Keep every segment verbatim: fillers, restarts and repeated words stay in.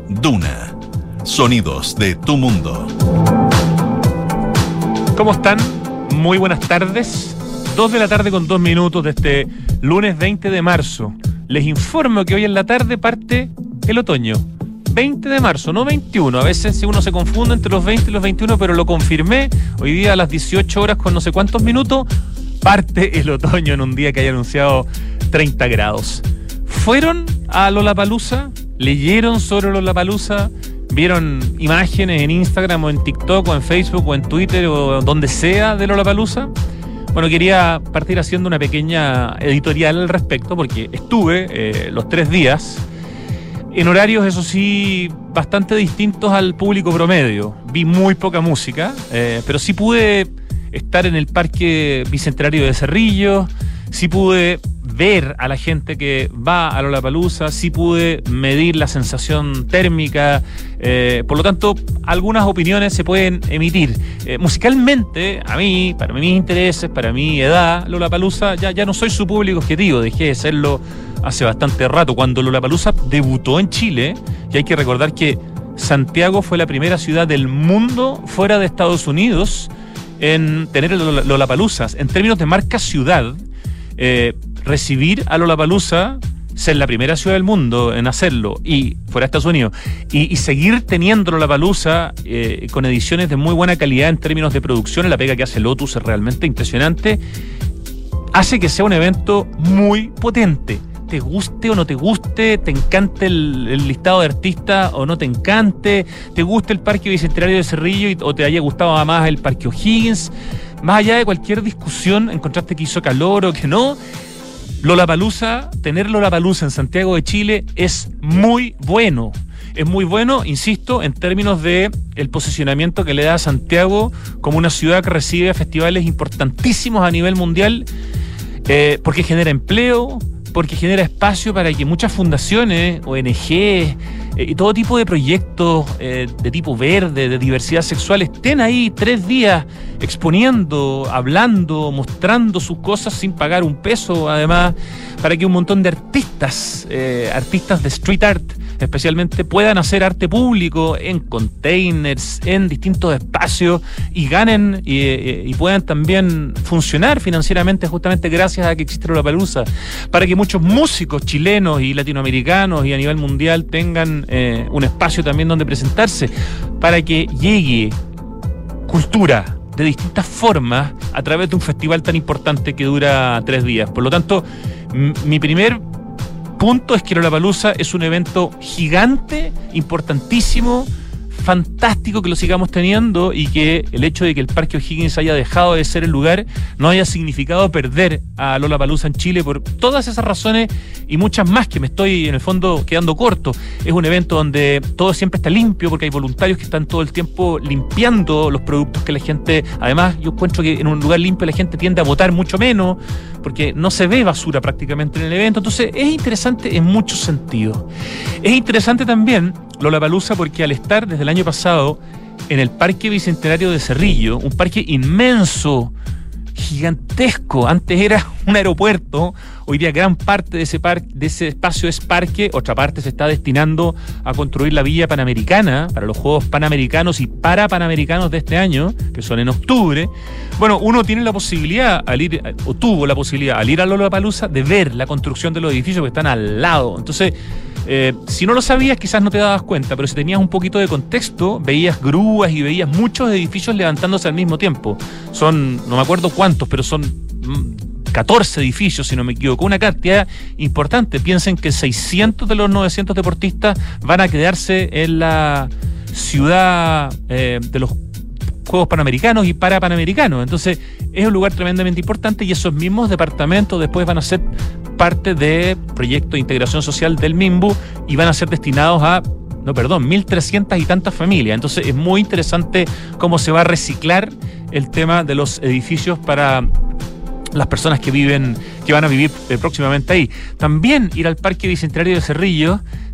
Duna. Sonidos de tu mundo. ¿Cómo están? Muy buenas tardes. Dos de la tarde con dos minutos de este lunes veinte de marzo. Les informo que hoy en la tarde parte el otoño. veinte de marzo, no veintiuno. A veces uno se confunde entre los veinte y los veintiuno, pero lo confirmé. Hoy día a las dieciocho horas con no sé cuántos minutos parte el otoño en un día que haya anunciado treinta grados. ¿Fueron a Lollapalooza? ¿Leyeron sobre Lollapalooza? ¿Vieron imágenes en Instagram o en TikTok o en Facebook o en Twitter o donde sea de Lollapalooza? Bueno, quería partir haciendo una pequeña editorial al respecto porque estuve eh, los tres días en horarios, eso sí, bastante distintos al público promedio. Vi muy poca música, eh, pero sí pude estar en el Parque Bicentenario de Cerrillos, sí pude ver a la gente que va a Lollapalooza, sí pude medir la sensación térmica, eh, por lo tanto, algunas opiniones se pueden emitir. Eh, musicalmente, a mí, para mis intereses, para mi edad, Lollapalooza, ya, ya no soy su público objetivo, dejé de serlo hace bastante rato. Cuando Lollapalooza debutó en Chile, y hay que recordar que Santiago fue la primera ciudad del mundo fuera de Estados Unidos en tener el Lollapalooza. En términos de marca ciudad, eh, recibir a Lollapalooza, ser la primera ciudad del mundo en hacerlo, y fuera de Estados Unidos, y, y seguir teniendo Lollapalooza eh, con ediciones de muy buena calidad en términos de producción, la pega que hace Lotus es realmente impresionante, hace que sea un evento muy potente. Te guste o no te guste, te encante el, el listado de artistas o no te encante, te guste el Parque Bicentenario de Cerrillo y, o te haya gustado más el Parque O'Higgins, más allá de cualquier discusión, encontraste que hizo calor o que no, Lollapalooza, tener Lollapalooza en Santiago de Chile es muy bueno. Es muy bueno, insisto, en términos de el posicionamiento que le da a Santiago como una ciudad que recibe festivales importantísimos a nivel mundial, eh, porque genera empleo, porque genera espacio para que muchas fundaciones, O N Ges eh, y todo tipo de proyectos eh, de tipo verde, de diversidad sexual, estén ahí tres días exponiendo, hablando, mostrando sus cosas sin pagar un peso, además, para que un montón de artistas, eh, artistas de street art, especialmente, puedan hacer arte público en containers, en distintos espacios y ganen y, y puedan también funcionar financieramente justamente gracias a que existe Lollapalooza, para que muchos músicos chilenos y latinoamericanos y a nivel mundial tengan eh, un espacio también donde presentarse, para que llegue cultura de distintas formas a través de un festival tan importante que dura tres días. Por lo tanto, m- mi primer punto es que Lollapalooza es un evento gigante, importantísimo, fantástico que lo sigamos teniendo, y que el hecho de que el Parque O'Higgins haya dejado de ser el lugar no haya significado perder a Lollapalooza en Chile por todas esas razones y muchas más que me estoy en el fondo quedando corto. Es un evento donde todo siempre está limpio porque hay voluntarios que están todo el tiempo limpiando los productos que la gente, además yo encuentro que en un lugar limpio la gente tiende a botar mucho menos porque no se ve basura prácticamente en el evento. Entonces es interesante en muchos sentidos. Es interesante también Lollapalooza porque al estar desde el año pasado en el Parque Bicentenario de Cerrillo, un parque inmenso, gigantesco, antes era un aeropuerto, hoy día gran parte de ese parque, de ese espacio es parque, otra parte se está destinando a construir la Villa Panamericana para los Juegos Panamericanos y Parapanamericanos de este año, que son en octubre. Bueno, uno tiene la posibilidad, al ir, o tuvo la posibilidad, al ir a Lollapalooza, de ver la construcción de los edificios que están al lado. Entonces, Eh, si no lo sabías, quizás no te dabas cuenta, pero si tenías un poquito de contexto, veías grúas y veías muchos edificios levantándose al mismo tiempo. Son, no me acuerdo cuántos, pero son catorce edificios, si no me equivoco, una cantidad importante. Piensen que seiscientos de los novecientos deportistas van a quedarse en la ciudad eh, de los Juegos Panamericanos y Parapanamericanos. Entonces es un lugar tremendamente importante y esos mismos departamentos después van a ser parte de proyectos de integración social del MIMBU y van a ser destinados a, no, perdón, mil trescientas y tantas familias. Entonces es muy interesante cómo se va a reciclar el tema de los edificios para las personas que viven, que van a vivir eh, próximamente ahí. También ir al Parque Bicentenario de Cerrillo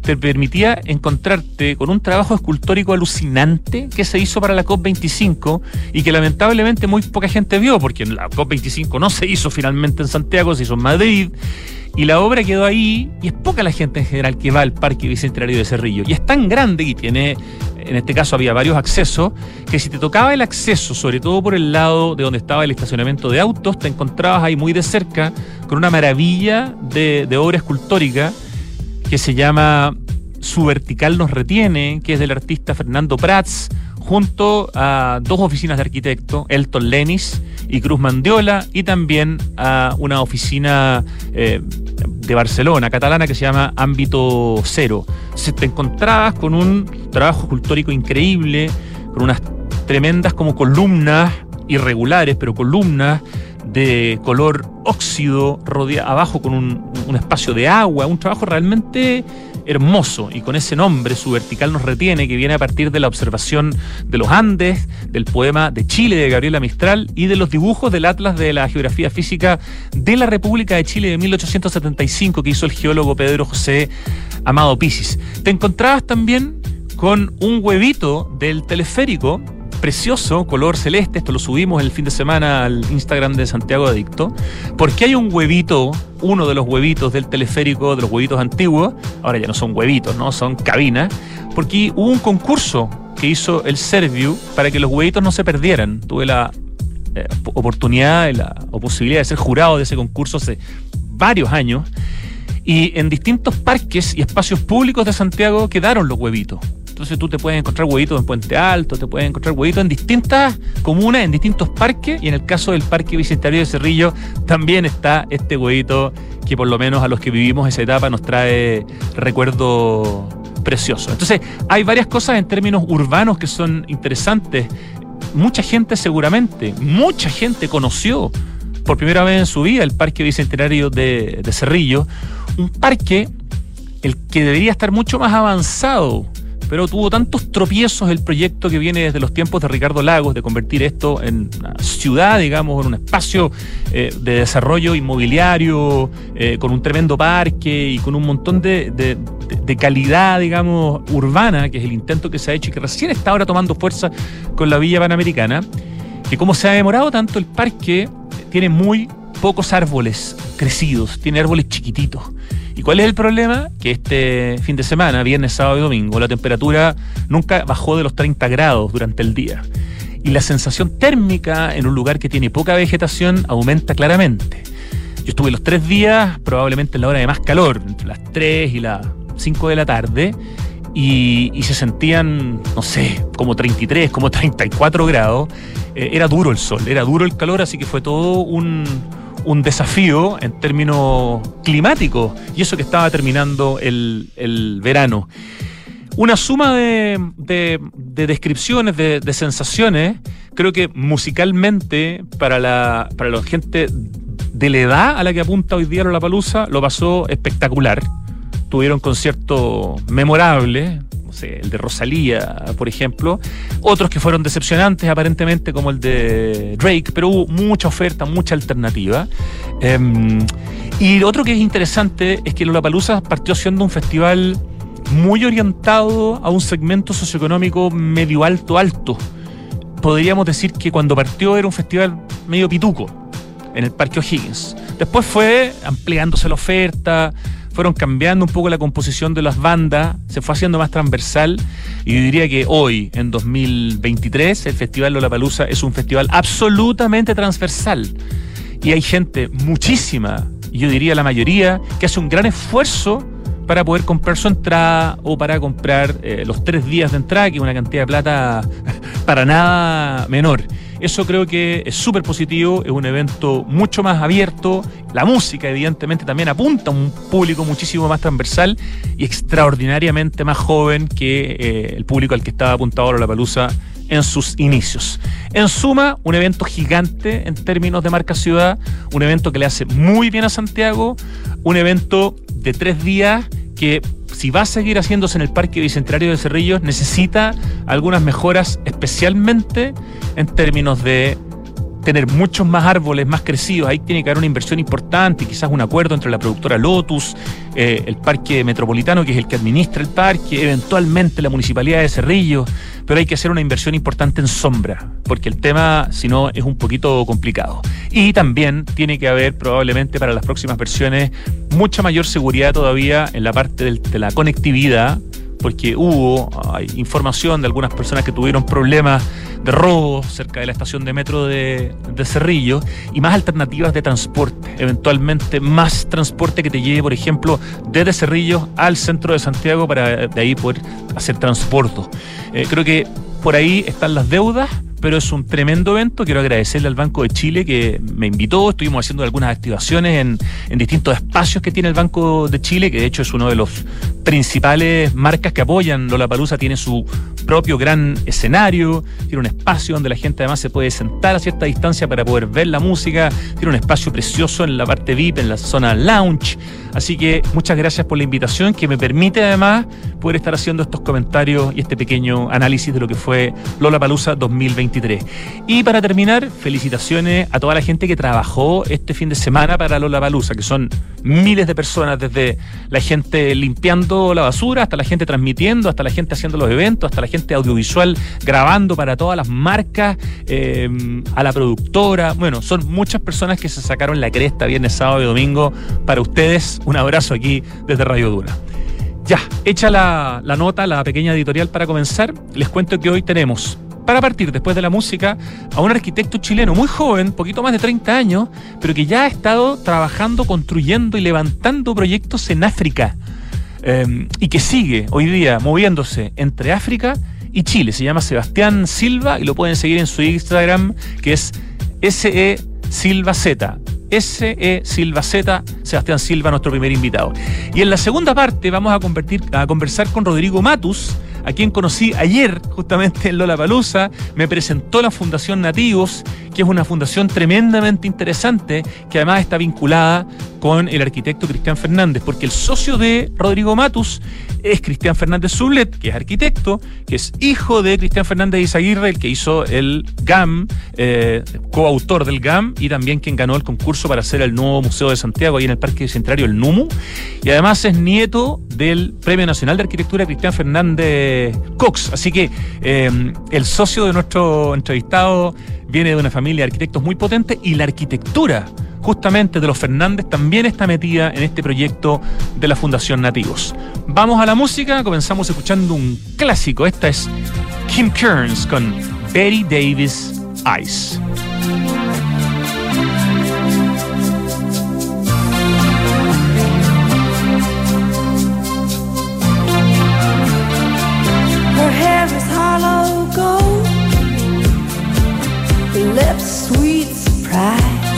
te permitía encontrarte con un trabajo escultórico alucinante que se hizo para la COP veinticinco y que lamentablemente muy poca gente vio, porque la COP veinticinco no se hizo finalmente en Santiago, se hizo en Madrid, y la obra quedó ahí, y es poca la gente en general que va al Parque Bicentenario de Cerrillo, y es tan grande y tiene, en este caso había varios accesos, que si te tocaba el acceso, sobre todo por el lado de donde estaba el estacionamiento de autos, te encontrabas ahí muy de cerca con una maravilla de, de obra escultórica que se llama Su vertical nos retiene, que es del artista Fernando Prats, junto a dos oficinas de arquitectos, Elton Lenis y Cruz Mandiola, y también a una oficina eh, de Barcelona, catalana, que se llama Ámbito Cero. Se te encontrabas con un trabajo escultórico increíble, con unas tremendas como columnas irregulares, pero columnas de color óxido, rodea, abajo con un, un espacio de agua, un trabajo realmente hermoso, y con ese nombre, Su vertical nos retiene, que viene a partir de la observación de los Andes, del poema de Chile de Gabriela Mistral y de los dibujos del Atlas de la Geografía Física de la República de Chile de mil ochocientos setenta y cinco que hizo el geólogo Pedro José Amado Pisis. Te encontrabas también con un huevito del teleférico precioso, color celeste. Esto lo subimos el fin de semana al Instagram de Santiago Adicto, porque hay un huevito, uno de los huevitos del teleférico, de los huevitos antiguos, ahora ya no son huevitos, ¿no? Son cabinas, porque hubo un concurso que hizo el Serviu para que los huevitos no se perdieran. Tuve la eh, oportunidad y la o posibilidad de ser jurado de ese concurso hace varios años, y en distintos parques y espacios públicos de Santiago quedaron los huevitos. Entonces tú te puedes encontrar huevitos en Puente Alto, te puedes encontrar huevitos en distintas comunas, en distintos parques, y en el caso del Parque Bicentenario de Cerrillo también está este huevito que por lo menos a los que vivimos esa etapa nos trae recuerdo precioso. Entonces hay varias cosas en términos urbanos que son interesantes. Mucha gente seguramente, mucha gente conoció por primera vez en su vida el Parque Bicentenario de, de Cerrillo, un parque el que debería estar mucho más avanzado, pero tuvo tantos tropiezos el proyecto que viene desde los tiempos de Ricardo Lagos, de convertir esto en una ciudad, digamos, en un espacio eh, de desarrollo inmobiliario, eh, con un tremendo parque y con un montón de, de, de calidad, digamos, urbana, que es el intento que se ha hecho y que recién está ahora tomando fuerza con la Villa Panamericana, que como se ha demorado tanto, el parque tiene muy pocos árboles crecidos, tiene árboles chiquititos. ¿Y cuál es el problema? Que este fin de semana, viernes, sábado y domingo, la temperatura nunca bajó de los treinta grados durante el día. Y la sensación térmica en un lugar que tiene poca vegetación aumenta claramente. Yo estuve los tres días, probablemente en la hora de más calor, entre las tres y las cinco de la tarde, y, y se sentían, no sé, como treinta y tres, como treinta y cuatro grados. Eh, era duro el sol, era duro el calor, así que fue todo un... un desafío en términos climáticos, y eso que estaba terminando el, el verano. Una suma de, de, de descripciones, de, de sensaciones. Creo que musicalmente, para la, para la gente de la edad a la que apunta hoy día Lollapalooza, lo pasó espectacular. Tuvieron conciertos memorables, no sé, el de Rosalía, por ejemplo, otros que fueron decepcionantes aparentemente, como el de Drake, pero hubo mucha oferta, mucha alternativa. Eh, y otro que es interesante es que Lollapalooza partió siendo un festival muy orientado a un segmento socioeconómico medio alto alto. Podríamos decir que cuando partió era un festival medio pituco en el Parque O'Higgins. Después fue ampliándose la oferta, fueron cambiando un poco la composición de las bandas, se fue haciendo más transversal, y yo diría que hoy, en dos mil veintitrés, el Festival Lollapalooza es un festival absolutamente transversal, y hay gente, muchísima, yo diría la mayoría, que hace un gran esfuerzo para poder comprar su entrada o para comprar eh, los tres días de entrada, que es una cantidad de plata para nada menor. Eso creo que es súper positivo, es un evento mucho más abierto. La música, evidentemente, también apunta a un público muchísimo más transversal y extraordinariamente más joven que eh, el público al que estaba apuntado Lollapalooza en sus inicios. En suma, un evento gigante en términos de marca ciudad, un evento que le hace muy bien a Santiago, un evento de tres días que, si va a seguir haciéndose en el Parque Bicentenario de Cerrillos, necesita algunas mejoras, especialmente en términos de tener muchos más árboles, más crecidos. Ahí tiene que haber una inversión importante, quizás un acuerdo entre la productora Lotus, eh, el Parque Metropolitano, que es el que administra el parque, eventualmente la Municipalidad de Cerrillos, pero hay que hacer una inversión importante en sombra, porque el tema, si no, es un poquito complicado. Y también tiene que haber, probablemente para las próximas versiones, mucha mayor seguridad todavía en la parte del, de la conectividad, porque hubo hay, información de algunas personas que tuvieron problemas de robo cerca de la estación de metro de, de Cerrillo, y más alternativas de transporte, eventualmente más transporte que te lleve, por ejemplo, desde Cerrillo al centro de Santiago para de ahí poder hacer transporte. Eh, creo que por ahí están las deudas, pero es un tremendo evento. Quiero agradecerle al Banco de Chile que me invitó. Estuvimos haciendo algunas activaciones en, en distintos espacios que tiene el Banco de Chile, que de hecho es uno de los principales marcas que apoyan Lollapalooza. Tiene su propio gran escenario, tiene un espacio donde la gente además se puede sentar a cierta distancia para poder ver la música, tiene un espacio precioso en la parte V I P, en la zona lounge. Así que muchas gracias por la invitación, que me permite además poder estar haciendo estos comentarios y este pequeño análisis de lo que fue Lollapalooza dos mil veintitrés. Y para terminar, felicitaciones a toda la gente que trabajó este fin de semana para Lollapalooza, que son miles de personas, desde la gente limpiando la basura, hasta la gente transmitiendo, hasta la gente haciendo los eventos, hasta la gente audiovisual grabando para todas las marcas, eh, a la productora. Bueno, son muchas personas que se sacaron la cresta viernes, sábado y domingo. Para ustedes, un abrazo aquí desde Radio Duna. Ya, hecha la, la nota, la pequeña editorial para comenzar, les cuento que hoy tenemos, para partir después de la música, a un arquitecto chileno muy joven, poquito más de treinta años, pero que ya ha estado trabajando, construyendo y levantando proyectos en África, eh, y que sigue hoy día moviéndose entre África y Chile. Se llama Sebastián Silva y lo pueden seguir en su Instagram, que es S E Silva Z. S E Silva Z, Sebastián Silva, nuestro primer invitado. Y en la segunda parte vamos a, convertir, a conversar con Rodrigo Matus, a quien conocí ayer justamente en Lollapalooza. Me presentó la Fundación Nativos, que es una fundación tremendamente interesante, que además está vinculada con el arquitecto Cristian Fernández, porque el socio de Rodrigo Matus es Cristian Fernández Sublet, que es arquitecto, que es hijo de Cristian Fernández Izaguirre, el que hizo el G A M, eh, coautor del G A M, y también quien ganó el concurso para hacer el nuevo Museo de Santiago ahí en el Parque Bicentenario, el NUMU, y además es nieto del Premio Nacional de Arquitectura Cristian Fernández Cox. Así que eh, el socio de nuestro entrevistado viene de una familia de arquitectos muy potente, y la arquitectura justamente de los Fernández también está metida en este proyecto de la Fundación Nativos. Vamos a la música, comenzamos escuchando un clásico. Esta es Kim Kearns con Betty Davis Eyes. Her hair is hollow gold, lips sweet surprise.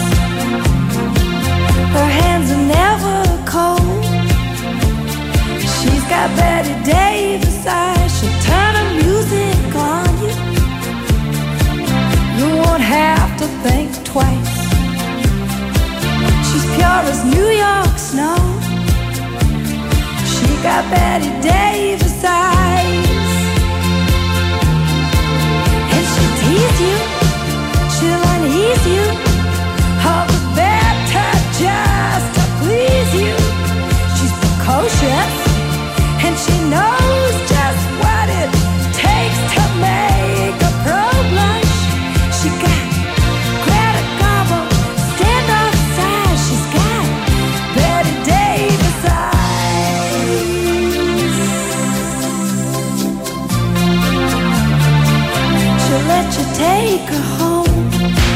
Her hands are never cold. She's got Betty Davis eyes. She'll turn the music on you. You won't have to think twice. She's pure as New York snow. She got Betty Davis eyes. And she'll tease you, she'll unease you, all the better just to please you. She's precocious, and she knows just what it takes to make a pro blush. She got Greta Garbo, stand outside. She's got Betty Davis eyes. She'll let you take her home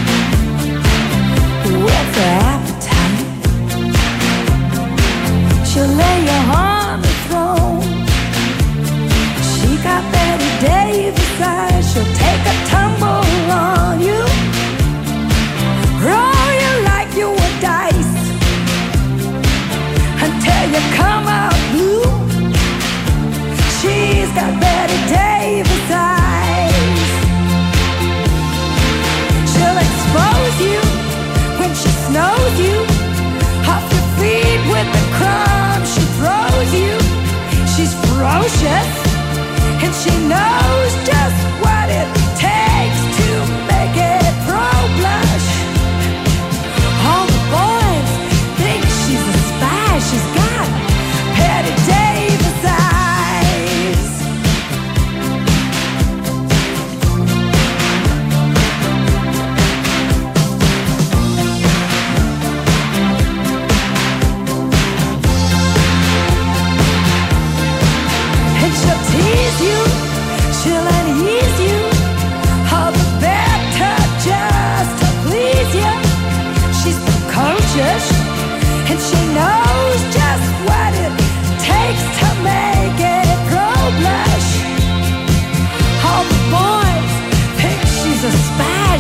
with her appetite. She'll lay you on the throne. She got Betty Davis eyes. She'll take a tumble on you, roll you like you were dice, until you come out blue. She's got Betty Davis eyes. She'll expose you when she snows you, off your feet with the crumbs she throws you. She's ferocious, and she knows just what it takes to make it pro blush.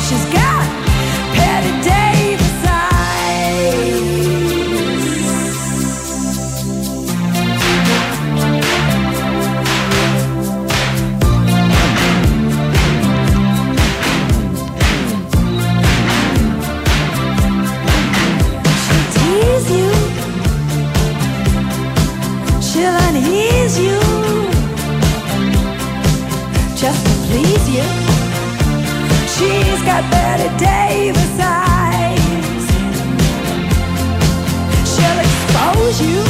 She's got Betty Davis eyes. She'll tease you, she'll unease you, just to please you. She's got Betty Davis eyes. She'll expose you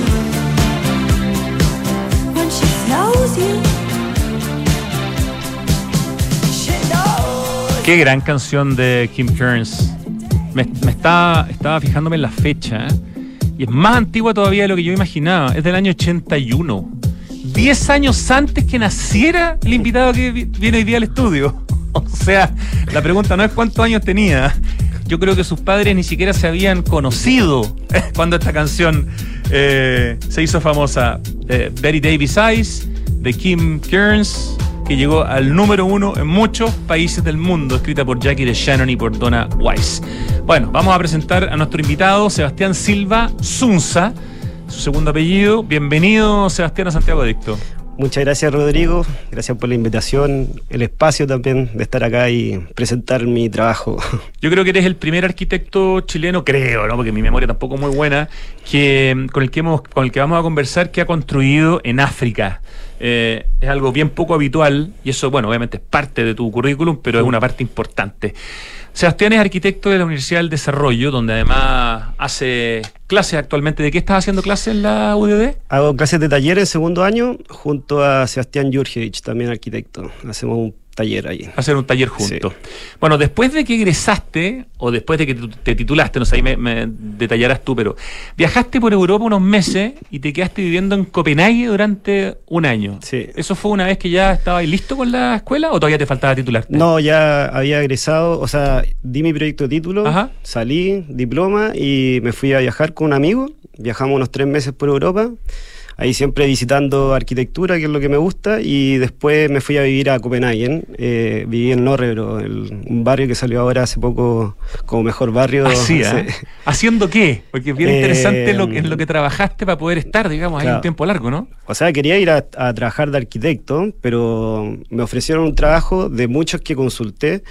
when she knows you. She knows. Qué gran canción de Kim Kearns. Me, me estaba, estaba fijándome en la fecha, ¿eh? Y es más antigua todavía de lo que yo imaginaba. Es del año ochenta y uno. Diez años antes que naciera el invitado que vi- viene hoy día al estudio. O sea, la pregunta no es cuántos años tenía. Yo creo que sus padres ni siquiera se habían conocido cuando esta canción eh, se hizo famosa. Eh, Betty Davis Eyes, de Kim Kearns, que llegó al número uno en muchos países del mundo, escrita por Jackie DeShannon y por Donna Weiss. Bueno, vamos a presentar a nuestro invitado, Sebastián Silva Zunza, su segundo apellido. Bienvenido, Sebastián, a Santiago Adicto. Muchas gracias, Rodrigo. Gracias por la invitación, el espacio también de estar acá y presentar mi trabajo. Yo creo que eres el primer arquitecto chileno, creo, ¿no? Porque mi memoria tampoco es muy buena, que con el que hemos, con el que vamos a conversar, que ha construido en África. Eh, es algo bien poco habitual y eso, bueno, obviamente es parte de tu currículum, pero es una parte importante. Sebastián es arquitecto de la Universidad del Desarrollo, donde además hace clases actualmente. ¿De qué estás haciendo clases en la U D D? Hago clases de taller en segundo año junto a Sebastián Jurjevich, también arquitecto. Hacemos un taller ahí. Hacer un taller juntos. Sí. Bueno, después de que egresaste, o después de que te, te titulaste, no sé, ahí me, me detallarás tú, pero viajaste por Europa unos meses y te quedaste viviendo en Copenhague durante un año. Sí. ¿Eso fue una vez que ya estabas listo con la escuela o todavía te faltaba titularte? No, ya había egresado, o sea, di mi proyecto de título, Ajá. salí, diploma y me fui a viajar con un amigo. Viajamos unos tres meses por Europa. Ahí siempre visitando arquitectura, que es lo que me gusta, y después me fui a vivir a Copenhague. Eh, viví en Norrebro, el, un barrio que salió ahora hace poco como mejor barrio. Así, ¿eh? Sí. ¿Haciendo qué? Porque es bien Eh, interesante lo que, en lo que trabajaste para poder estar, digamos, ahí claro. un tiempo largo, ¿no? O sea, quería ir a, a trabajar de arquitecto, pero me ofrecieron un trabajo de muchos que consulté,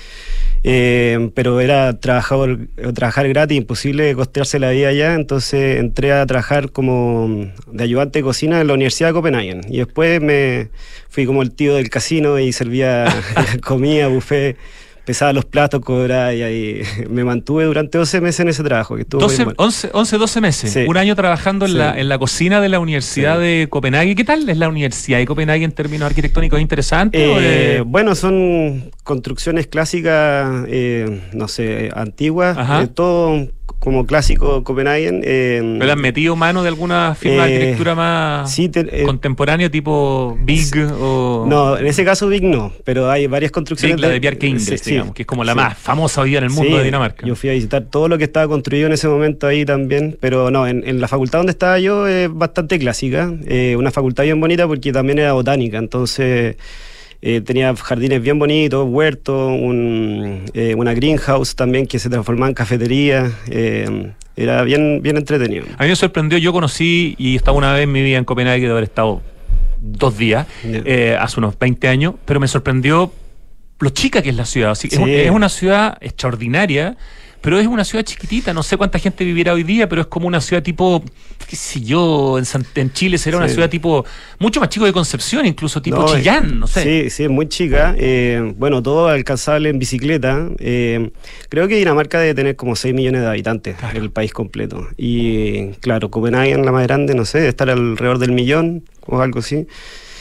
eh, pero era trabajador, trabajar gratis, imposible costearse la vida allá, entonces entré a trabajar como de ayudante de cocina en la Universidad de Copenhague y después me fui como el tío del casino y servía comida, buffet, pesaba los platos, cobraba y ahí me mantuve durante doce meses en ese trabajo, que estuvo doce, muy bueno. once, once, doce meses. Sí. Un año trabajando en, Sí. la, en la cocina de la Universidad Sí. de Copenhague. ¿Qué tal es la Universidad de Copenhague en términos arquitectónicos? ¿Interesante? o Eh, de- bueno, son construcciones clásicas, eh, no sé, antiguas, Ajá. eh, todo como clásico Copenhagen. Eh, ¿Le han metido mano de alguna firma de eh, arquitectura más sí, te- eh, contemporánea, tipo Big o no, en ese caso Big no, pero hay varias construcciones. Big, la de Bjarke Ingels, Sí, sí, digamos, que es como la sí. más famosa hoy día en el mundo Sí, de Dinamarca? Yo fui a visitar todo lo que estaba construido en ese momento ahí también, pero no, en, en la facultad donde estaba yo es bastante clásica, eh, una facultad bien bonita porque también era botánica, entonces eh, tenía jardines bien bonitos, huertos, un, eh, una greenhouse también que se transformaba en cafetería, eh, era bien, bien entretenido. A mí me sorprendió, yo conocí y estaba una vez en mi vida en Copenhague de haber estado dos días, Ya. eh, hace unos veinte años, pero me sorprendió lo chica que es la ciudad. Así, Sí. es, un- es una ciudad extraordinaria, pero es una ciudad chiquitita. No sé cuánta gente vivirá hoy día, pero es como una ciudad tipo, qué sé yo, en, San- en Chile será una Sí. ciudad tipo, mucho más chico de Concepción, incluso tipo No, Chillán, no sé. Sí, sí, es muy chica. Eh, bueno, todo alcanzable en bicicleta. Eh, creo que Dinamarca debe tener como seis millones de habitantes, Claro. el país completo. Y claro, Copenhague, la más grande, no sé, debe estar alrededor del millón o algo así.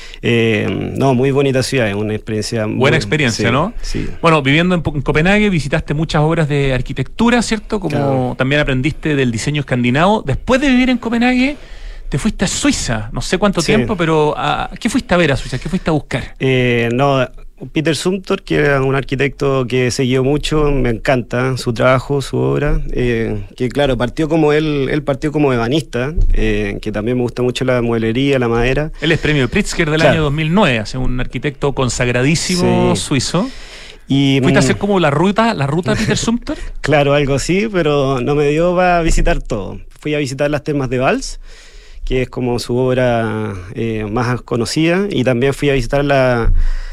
Eh, no, muy bonita ciudad, es una experiencia muy Buena experiencia, sí, ¿no? Sí. Bueno, viviendo en, Po- en Copenhague, visitaste muchas obras de arquitectura, ¿cierto? Como Claro. también aprendiste del diseño escandinavo. Después de vivir en Copenhague, te fuiste a Suiza, no sé cuánto Sí. tiempo, pero ah, ¿qué fuiste a ver a Suiza? ¿Qué fuiste a buscar? Eh, no, Peter Zumthor, que era un arquitecto que seguió mucho, me encanta su trabajo, su obra, eh, que claro, partió como él, él partió como ebanista, eh, que también me gusta mucho la mueblería, la madera. Él es premio Pritzker del Claro. año dos mil nueve, hace un arquitecto consagradísimo Sí. suizo. Y, ¿Fuiste a mm, hacer como la ruta, la ruta de Peter Sumter? Claro, algo así, pero no me dio para visitar todo. Fui a visitar las termas de Valls, que es como su obra eh, más conocida, y también fui a visitar la,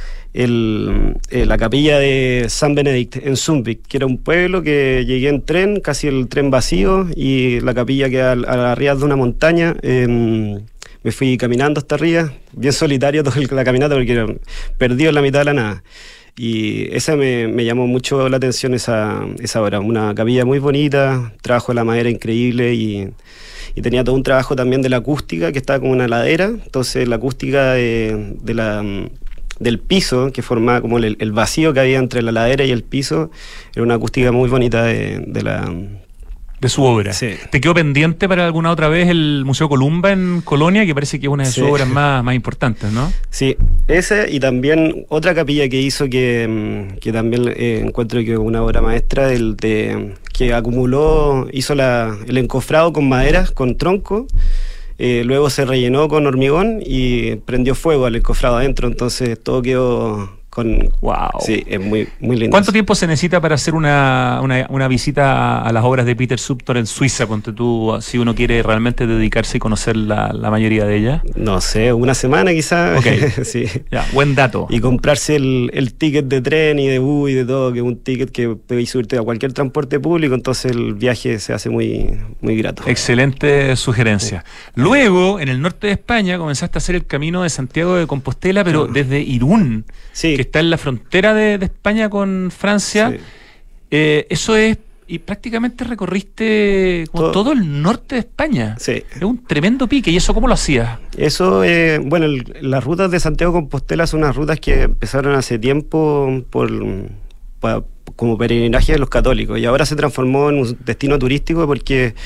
el, eh, la capilla de San Benedict en Zumbic, que era un pueblo que llegué en tren, casi el tren vacío, y la capilla queda a la ría de una montaña. Eh, me fui caminando hasta arriba, bien solitario toda la caminata porque era perdido en la mitad de la nada. Y esa me, me llamó mucho la atención, esa, esa obra, una capilla muy bonita, trabajo de la madera increíble, y, y tenía todo un trabajo también de la acústica, que estaba como una ladera, entonces la acústica de, de la, del piso, que formaba como el, el vacío que había entre la ladera y el piso, era una acústica muy bonita de, de la... De su obra. Sí. ¿Te quedó pendiente para alguna otra vez el Museo Columba en Colonia, que parece que es una de sus Sí. obras más, más importantes, ¿no? Sí, ese y también otra capilla que hizo que, mm, que también eh, encuentro que es una obra maestra, el de, que acumuló, hizo la, el encofrado con maderas, con tronco, eh, luego se rellenó con hormigón y prendió fuego al encofrado adentro, entonces todo quedó con... Wow. Sí, es muy, muy lindo. ¿Cuánto tiempo se necesita para hacer una, una, una visita a, a las obras de Peter Sumter en Suiza, ponte tú, si uno quiere realmente dedicarse y conocer la, la mayoría de ellas? No sé, una semana quizás. Ok. Sí. Ya, buen dato. Y comprarse el, el ticket de tren y de bus y de todo, que es un ticket que puedes subirte a cualquier transporte público, entonces el viaje se hace muy, muy grato. Excelente sugerencia. Luego, en el norte de España, comenzaste a hacer el camino de Santiago de Compostela, pero desde Irún, Sí. que está en la frontera de, de España con Francia. Sí. Eh, eso es, y prácticamente recorriste como Todo. todo el norte de España. Sí. Es un tremendo pique. ¿Y eso cómo lo hacías? Eso, eh, bueno, el- las rutas de Santiago de Compostela son unas rutas que empezaron hace tiempo por, pa- como peregrinaje de los católicos y ahora se transformó en un destino turístico porque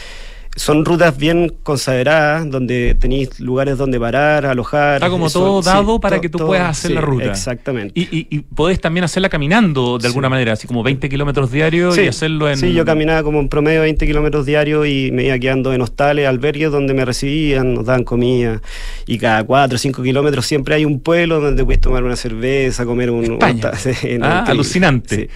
son rutas bien consagradas, donde tenéis lugares donde parar, alojar. Está como Eso, todo sí, dado para to- que tú todo, puedas hacer sí, la ruta. Exactamente. Y, y, y podés también hacerla caminando de alguna Sí. manera, así como veinte kilómetros diarios Sí, y hacerlo en... sí, yo caminaba como en promedio veinte kilómetros diarios y me iba quedando en hostales, albergues donde me recibían, nos daban comida, y cada cuatro o cinco kilómetros siempre hay un pueblo donde puedes tomar una cerveza, comer un... España. un- sí, no, Ah, increíble. alucinante. Sí.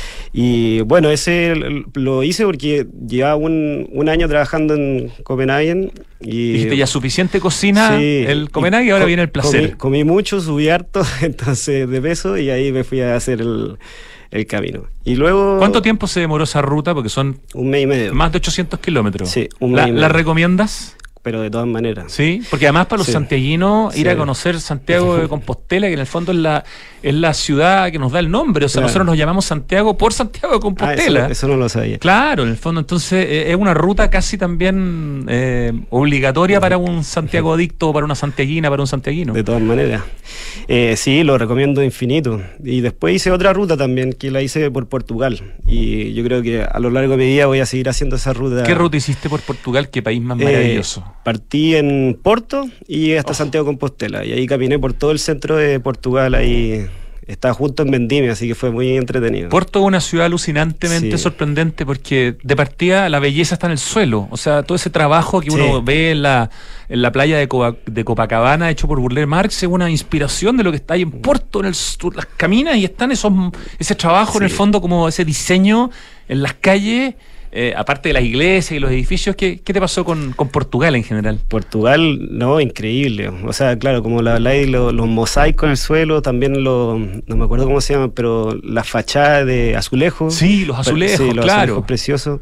Y bueno, ese l- lo hice porque llevaba un, un año trabajando en Copenhagen y... Dijiste, ya suficiente cocina Sí, el y Copenhague y ahora co- viene el placer. Comí, comí mucho, subí harto, entonces de peso, y ahí me fui a hacer el, el camino. Y luego... ¿Cuánto tiempo se demoró esa ruta? Porque son Un mes y medio. más de ochocientos kilómetros. Sí, un mes ¿La, y medio. ¿La recomiendas? Pero de todas maneras. Sí, porque además para los Sí. santiaguinos ir Sí. a conocer Santiago de Compostela, que en el fondo es la, es la ciudad que nos da el nombre, o sea, Claro. nosotros nos llamamos Santiago por Santiago de Ah, Compostela. eso, eso no lo sabía. Claro, en el fondo, entonces eh, es una ruta casi también eh, obligatoria para un Santiago adicto, para una santiaguina, para un santiaguino. De todas maneras. Eh, sí, lo recomiendo infinito. Y después hice otra ruta también, que la hice por Portugal. Y yo creo que a lo largo de mi vida voy a seguir haciendo esa ruta. ¿Qué ruta hiciste por Portugal? Qué país más Eh, maravilloso. partí en Porto y hasta Oh. Santiago de Compostela. Y ahí caminé por todo el centro de Portugal. Ahí estaba justo en Vendimia, así que fue muy entretenido. Porto es una ciudad alucinantemente Sí. sorprendente porque de partida la belleza está en el suelo. O sea, todo ese trabajo que uno Sí. ve en la, en la playa de, Copa- de Copacabana hecho por Burle Marx es una inspiración de lo que está ahí en Porto. En el, sur. Las caminas y están esos, ese trabajo en el Sí. fondo, como ese diseño en las calles, eh, aparte de las iglesias y los edificios. ¿Qué, qué te pasó con, con Portugal en general? Portugal, no, increíble. O sea, claro, como la habláis, lo- los mosaicos en el suelo, también los, no me acuerdo cómo se llaman, pero las fachadas de azulejo. Sí, los azulejos, Sí, los claro. azulejos preciosos.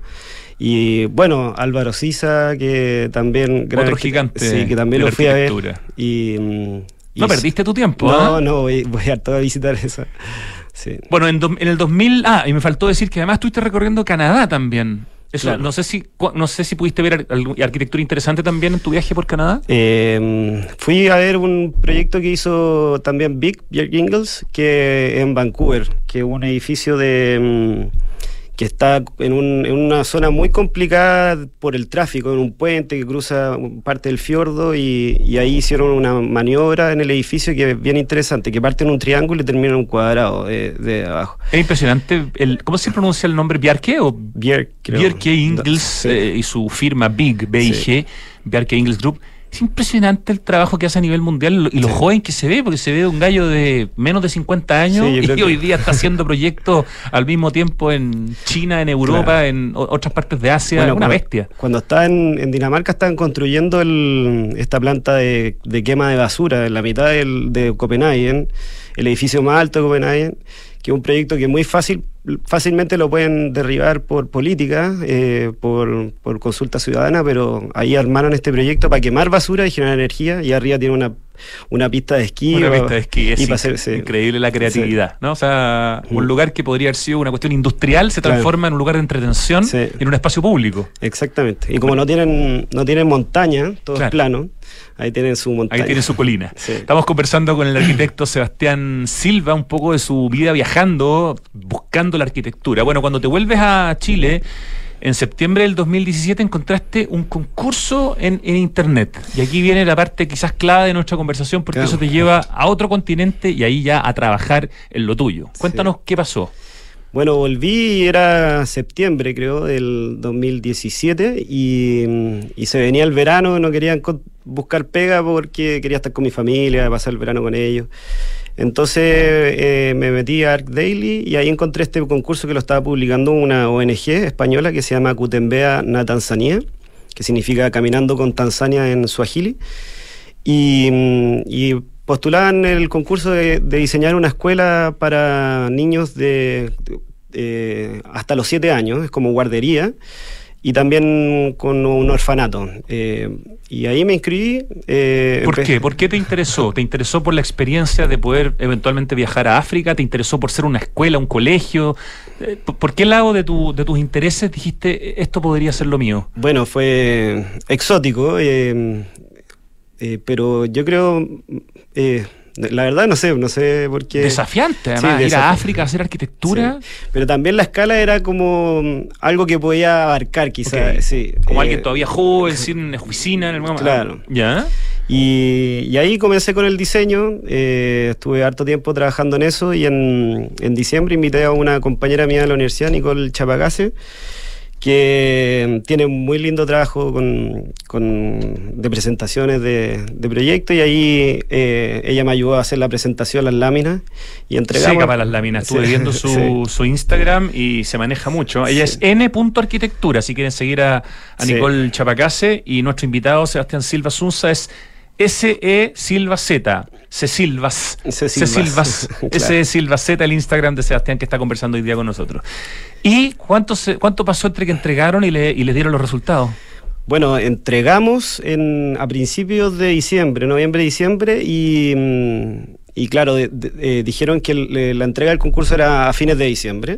Y bueno, Álvaro Sisa, que también... gran Otro arquite- gigante Sí, que también de la lo fui a ver. arquitectura. Y, mm, y No s- perdiste tu tiempo, No, ¿ah? no, voy, voy a todo a visitar esa. Sí. Bueno, en, do- en el dos mil, ah, y me faltó decir que además estuviste recorriendo Canadá también. Eso, Claro. no sé si cu- no sé si pudiste ver ar- algo- arquitectura interesante también en tu viaje por Canadá. Eh, fui a ver un proyecto que hizo también Big Björk Ingels, que en Vancouver, que es un edificio de mm, que está en, un- en una zona muy complicada por el tráfico, en un puente que cruza parte del fiordo, y, y ahí hicieron una maniobra en el edificio que es bien interesante, que parte en un triángulo y termina en un cuadrado de, de abajo. Es impresionante. El, ¿Cómo se pronuncia el nombre? ¿Bjarke o Björk, creo. Bjarke Ingels Sí. eh, y su firma Big, B I G, Sí. Bjarke Ingels Group? Es impresionante el trabajo que hace a nivel mundial y lo Sí. joven que se ve, porque se ve un gallo de menos de cincuenta años Sí, yo y creo que- hoy día está haciendo proyectos al mismo tiempo en China, en Europa, Claro. en o- otras partes de Asia. Bueno, Una cuando- bestia. Cuando estaba en, en Dinamarca estaban construyendo el, esta planta de, de quema de basura en la mitad del, de Copenhague, el edificio más alto de Copenhague, que es un proyecto que muy fácil, fácilmente lo pueden derribar por política, eh, por, por consulta ciudadana, pero ahí armaron este proyecto para quemar basura y generar energía, y arriba tiene una, una pista de esquí. Una o- pista de esquí, es y inc- para hacer- sí. increíble la creatividad, ¿no? O sea, un Mm. lugar que podría haber sido una cuestión industrial se Claro. transforma en un lugar de entretención, Sí. en un espacio público. Exactamente. Y como no tienen, no tienen montaña, todo Claro. es plano, ahí tienen su montaña. Ahí tiene su colina. Sí. Estamos conversando con el arquitecto Sebastián Silva un poco de su vida viajando, buscando la arquitectura. Bueno, cuando te vuelves a Chile, en septiembre del dos mil diecisiete encontraste un concurso en, en internet. Y aquí viene la parte quizás clave de nuestra conversación, porque Claro. eso te lleva a otro continente y ahí ya a trabajar en lo tuyo. Cuéntanos qué pasó. Bueno, volví, era septiembre creo, del dos mil diecisiete, y, y se venía el verano, no quería encon- buscar pega porque quería estar con mi familia, pasar el verano con ellos. Entonces eh, me metí a Arc Daily y ahí encontré este concurso que lo estaba publicando una O N G española que se llama Kutembea na Tanzania, que significa Caminando con Tanzania en Swahili. Y, mm, y postulaban el concurso de, de diseñar una escuela para niños de, de- hasta los siete años, es como guardería, y también con un orfanato. Eh, y ahí me inscribí. eh, ¿Por empe- qué? ¿Por qué te interesó? ¿Te interesó por la experiencia de poder eventualmente viajar a África? ¿Te interesó por ser una escuela, un colegio? Eh, ¿Por por qué lado de, tu, de tus intereses dijiste esto podría ser lo mío? Bueno, fue exótico, eh, eh, pero yo creo, eh, la verdad no sé, no sé por qué. Desafiante, además, Sí, ir a desafi- África a hacer arquitectura. Sí. Pero también la escala era como mm, algo que podía abarcar, quizás. Ok. Sí. Como Eh, alguien todavía joven, sin oficina en el momento. Claro. ¿Ya? Y, y ahí comencé con el diseño, eh, estuve harto tiempo trabajando en eso, y en, en diciembre invité a una compañera mía de la universidad, Nicole Chapacase, que tiene un muy lindo trabajo con, con- de presentaciones de, de proyectos, y ahí eh, ella me ayudó a hacer la presentación, las láminas, y entregamos. Seca para las láminas. Estuve Sí, viendo su, sí. su Instagram y se maneja mucho. Ella Sí. es n punto arquitectura, si quieren seguir a, a Sí. Nicole Chapacase. Y nuestro invitado, Sebastián Silva Sunza, es S E Silva Z. C Silvas. C. C. Silvas. Claro. S E Silva Z, el Instagram de Sebastián, que está conversando hoy día con nosotros. ¿Y cuánto, se- cuánto pasó entre que entregaron y le, y les dieron los resultados? Bueno, entregamos en, a principios de diciembre, noviembre, diciembre, y, mm, y claro, de- de- eh, dijeron que el- eh, la entrega del concurso era a fines de diciembre.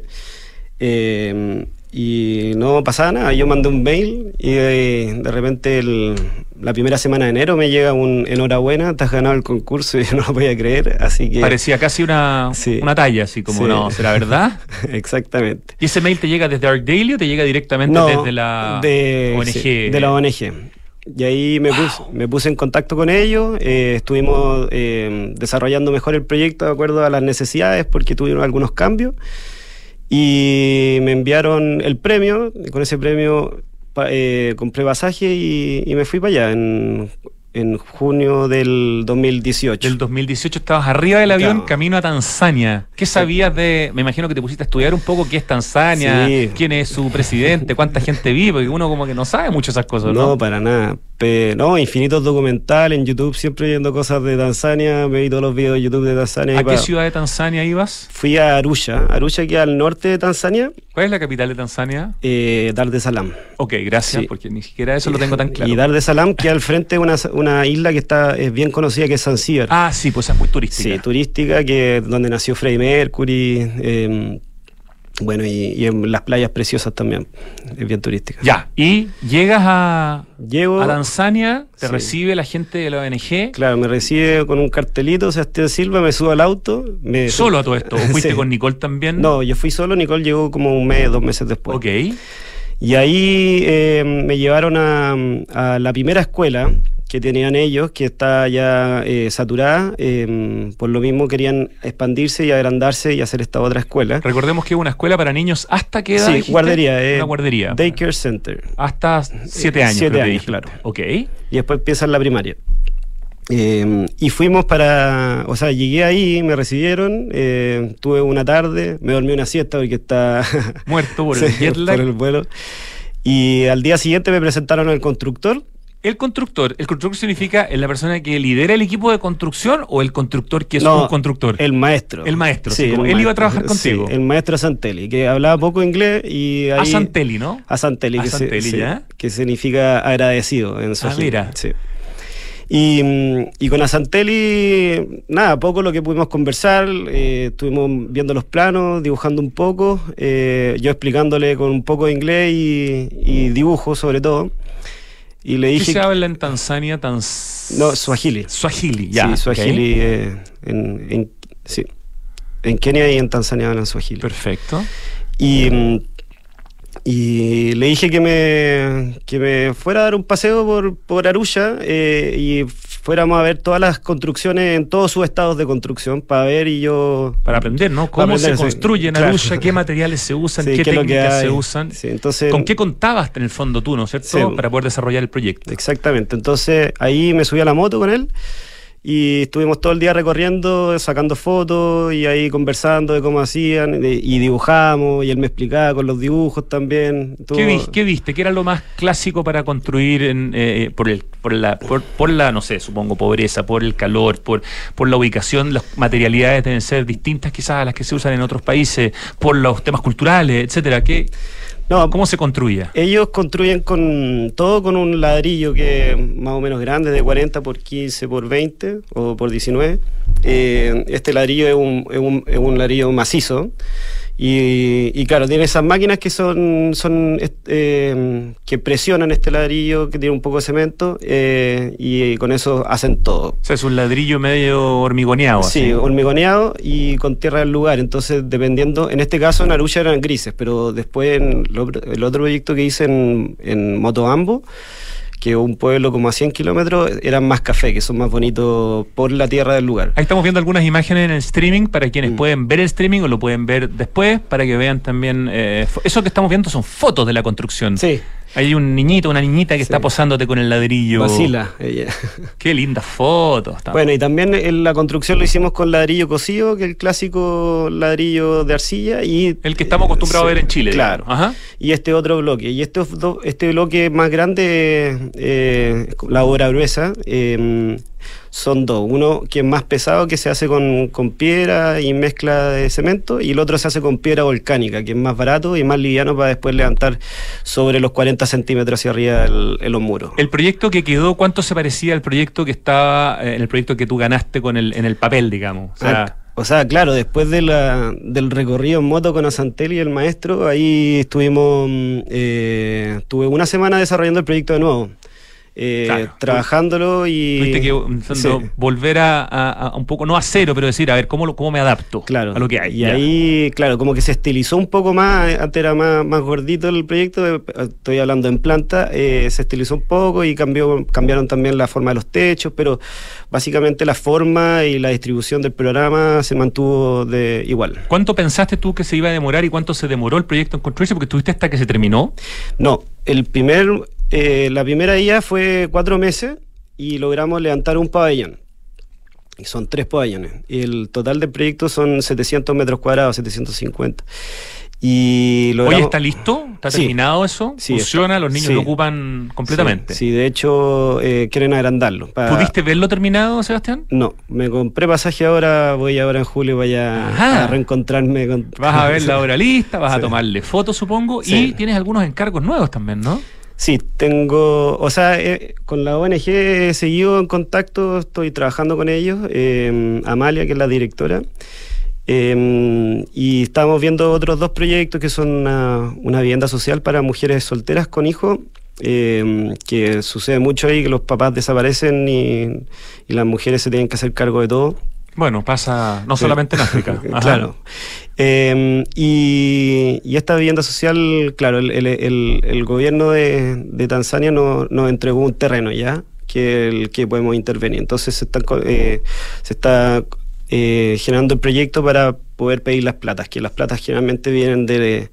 Eh, y no pasaba nada, yo mandé un mail y de, de repente el- la primera semana de enero me llega un enhorabuena, te has ganado el concurso, y yo no lo podía creer, así que... Parecía casi una, Sí. una talla, así como, Sí. no, ¿será verdad? Exactamente. ¿Y ese mail te llega desde Arc Daily o te llega directamente No, desde la de, O N G? sí, de la O N G. Y ahí me, puse, me puse en contacto con ellos, eh, estuvimos eh, desarrollando mejor el proyecto de acuerdo a las necesidades, porque tuvieron algunos cambios, y me enviaron el premio. Y con ese premio pa- eh, compré pasaje y, y me fui para allá en, en junio del dos mil dieciocho. Del dos mil dieciocho estabas arriba del avión, Claro. camino a Tanzania. ¿Qué sabías de...? Me imagino que te pusiste a estudiar un poco qué es Tanzania, Sí. quién es su presidente, cuánta gente vive, porque uno como que no sabe mucho esas cosas, ¿no? No, para nada. Pe- no, infinitos documentales en YouTube, siempre viendo cosas de Tanzania, me vi todos los videos de YouTube de Tanzania. ¿A y qué pa- ciudad de Tanzania ibas? Fui a Arusha, Arusha queda al norte de Tanzania, ¿Cuál es la capital de Tanzania? eh, Dar es Salaam. Ok, gracias, Sí. porque ni siquiera eso lo tengo tan claro. Y Dar es Salaam queda al frente de una, una isla que está es bien conocida, que es Zanzíbar. Ah, sí, pues es muy turística. Sí, turística, que donde nació Freddie Mercury, eh, bueno, y, y en las playas preciosas también, es bien turística. Ya, y llegas a, Llego, a Tanzania, te Sí. recibe la gente de la O N G. claro, me recibe con un cartelito, Sebastián Silva, me subo al auto. Me, Solo a todo esto, ¿o fuiste Sí. con Nicole también? No, yo fui solo, Nicole llegó como un mes, dos meses después. Ok. Y ahí eh, me llevaron a, a la primera escuela, que tenían ellos, que está ya eh, saturada. Eh, por lo mismo querían expandirse y agrandarse y hacer esta otra escuela. Recordemos que es una escuela para niños hasta qué edad. Sí, dijiste? guardería. Eh, una guardería. Daycare Center. Hasta siete años. Siete creo que años, dijiste. claro. Ok. Y después empieza la primaria. Eh, y fuimos para, o sea, llegué ahí, me recibieron, eh, tuve una tarde, me dormí una siesta porque está muerto por sí, el jet lag. por el vuelo. Y al día siguiente me presentaron al constructor. El constructor, ¿el constructor significa la persona que lidera el equipo de construcción o el constructor que es No, un constructor? El maestro. El maestro, sí, sí, como el él maestro, iba a trabajar contigo. Sí, el maestro Santelli, que hablaba poco inglés y ahí... A Santelli, ¿no? A Santelli, A que, Santelli, se- sí, ya. que significa agradecido en su Ah, mira. Sí. Y, mm, y con Asantelli, nada, poco lo que pudimos conversar, eh, estuvimos viendo los planos, dibujando un poco, eh, yo explicándole con un poco de inglés y, y dibujo sobre todo. Y le ¿Qué dije... se habla en Tanzania? Tans... No, Swahili. Swahili, ya. Sí, Swahili, ok. eh, en, en, sí. En Kenia y en Tanzania hablan Swahili. Perfecto. Y, mm, y le dije que me, que me fuera a dar un paseo por, por Arusha eh, y fuéramos a ver todas las construcciones en todos sus estados de construcción para ver y yo... Para aprender, ¿no? Para ¿Cómo aprender, se sí, construye en claro. Arusha? ¿Qué materiales se usan? Sí, ¿Qué qué es lo que técnicas hay. se usan? Sí, entonces, ¿Con qué contabas en el fondo tú, ¿no es cierto? Sí. Para poder desarrollar el proyecto. Exactamente. Entonces ahí me subí a la moto con él y estuvimos todo el día recorriendo, sacando fotos y ahí conversando de cómo hacían de- y dibujamos y él me explicaba con los dibujos también. Todo- ¿Qué, vi- qué viste? ¿Qué era lo más clásico para construir en, eh, por, el, por, la, por, por la, no sé, supongo, pobreza, por el calor, por, por la ubicación? Las materialidades deben ser distintas quizás a las que se usan en otros países, por los temas culturales, etcétera. ¿Qué, No, ¿Cómo se construía? ellos construyen con todo con un ladrillo que es más o menos grande, de cuarenta por quince por veinte o por diecinueve. Eh, este ladrillo es un, es un, es un ladrillo macizo. Y, y claro, tiene esas máquinas que son, son eh, que presionan este ladrillo, que tiene un poco de cemento, eh, y con eso hacen todo. O sea, es un ladrillo medio hormigoneado. Sí, así. hormigoneado y con tierra del lugar. Entonces, dependiendo, en este caso en Arusha eran grises, pero después en lo- el otro proyecto que hice en, en Motoambo, que es un pueblo como a cien kilómetros, eran más café, que son más bonitos por la tierra del lugar. Ahí estamos viendo algunas imágenes en el streaming para quienes Mm. pueden ver el streaming o lo pueden ver después para que vean también. Eh, fo- eso que estamos viendo son fotos de la construcción. Sí, Hay un niñito, una niñita que Sí. está posándote con el ladrillo. Basila, ella. Qué lindas fotos. Está- Bueno, y también en la construcción lo hicimos con ladrillo cocido, que es el clásico ladrillo de arcilla, y El que estamos acostumbrados sí, a ver en Chile. claro. digamos. Ajá. Y este otro bloque. Y este, do- este bloque más grande, eh, la obra gruesa, eh, son dos. Uno que es más pesado, que se hace con, con piedra y mezcla de cemento, y el otro se hace con piedra volcánica, que es más barato y más liviano para después levantar sobre los cuarenta centímetros hacia arriba el- en los muros. El proyecto que quedó, ¿cuánto se parecía al proyecto que estaba eh, en el proyecto que tú ganaste con el, en el papel, digamos? O sea, Ah, o sea, claro, después de la, del recorrido en moto con Asantelli y el maestro, ahí estuvimos, mm, eh, tuve una semana desarrollando el proyecto de nuevo, eh, Claro. trabajándolo y... tuviste que en fondo, Sí. volver a, a- a un poco, no a cero, pero decir, a ver, ¿cómo, lo- cómo me adapto Claro, a lo que hay? y Ya. ahí, claro, como que se estilizó un poco más, antes era más, más gordito el proyecto, eh, estoy hablando en planta, eh, se estilizó un poco y cambió, cambiaron también la forma de los techos, pero básicamente la forma y la distribución del programa se mantuvo de igual. ¿Cuánto pensaste tú que se iba a demorar y cuánto se demoró el proyecto en construirse? Porque estuviste hasta que se terminó. No, el primer, eh, la primera día fue cuatro meses y logramos levantar un pabellón. Y son tres pabellones. Y el total del proyecto son setecientos metros cuadrados, setecientos cincuenta. Y Oye, logramos... ¿está listo? ¿Está Sí. terminado eso? Sí, ¿Funciona? está- ¿Los niños sí. lo ocupan completamente? Sí, sí, de hecho eh, quieren agrandarlo. Pa- ¿Pudiste verlo terminado, Sebastián? No, me compré pasaje ahora, voy ahora en julio, voy a, Ajá. a reencontrarme con... Vas a ver la obra lista, vas a Sí. tomarle fotos, supongo, y Sí. tienes algunos encargos nuevos también, ¿no? Sí, tengo, o sea, eh, con la O N G he seguido en contacto, estoy trabajando con ellos, eh, Amalia, que es la directora, eh, y estamos viendo otros dos proyectos que son una, una vivienda social para mujeres solteras con hijos, eh, que sucede mucho ahí, que los papás desaparecen y, y las mujeres se tienen que hacer cargo de todo. Bueno, pasa no Sí. solamente en África. Ajá. Claro. Eh, y, y esta vivienda social, claro, el, el, el, el gobierno de, de Tanzania nos, nos entregó un terreno ya, que el que podemos intervenir. Entonces se, están, eh, se está eh, generando el proyecto para poder pedir las platas, que las platas generalmente vienen de,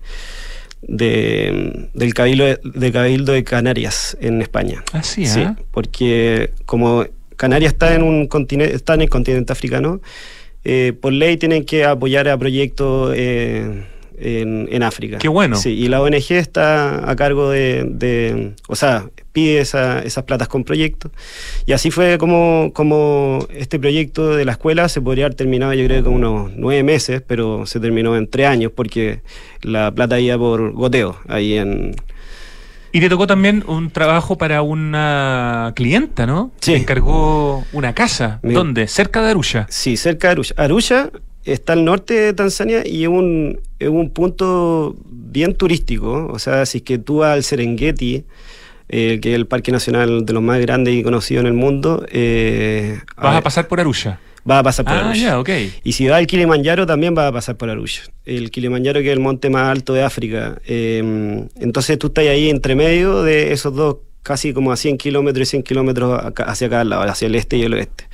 de del Cabildo de, de Cabildo de Canarias en España. Ah, sí, ¿eh? Sí, porque como Canarias está en un continente, está en el continente africano, eh, por ley tienen que apoyar a proyectos eh, en, en África. Qué bueno. Sí, y la O N G está a cargo de, de o sea, pide esa, esas platas con proyectos. Y así fue como, como este proyecto de la escuela se podría haber terminado, yo creo que unos nueve meses, pero se terminó en tres años porque la plata iba por goteo ahí en... Y te tocó también un trabajo para una clienta, ¿no? Sí. Te encargó una casa. Mi... ¿Dónde? Cerca de Arusha. Sí, cerca de Arusha. Arusha está al norte de Tanzania y es un, es un punto bien turístico. O sea, si es que tú vas al Serengeti, eh, que es el parque nacional de los más grandes y conocidos en el mundo... Eh, ¿Vas a, a pasar por Arusha? Va a pasar por ah, Arusha. ya, ok. Y si va al Kilimanjaro, también va a pasar por Arusha. El Kilimanjaro, que es el monte más alto de África. Eh, entonces tú estás ahí entre medio de esos dos, casi como a cien kilómetros y cien kilómetros hacia cada lado, hacia el este y el oeste.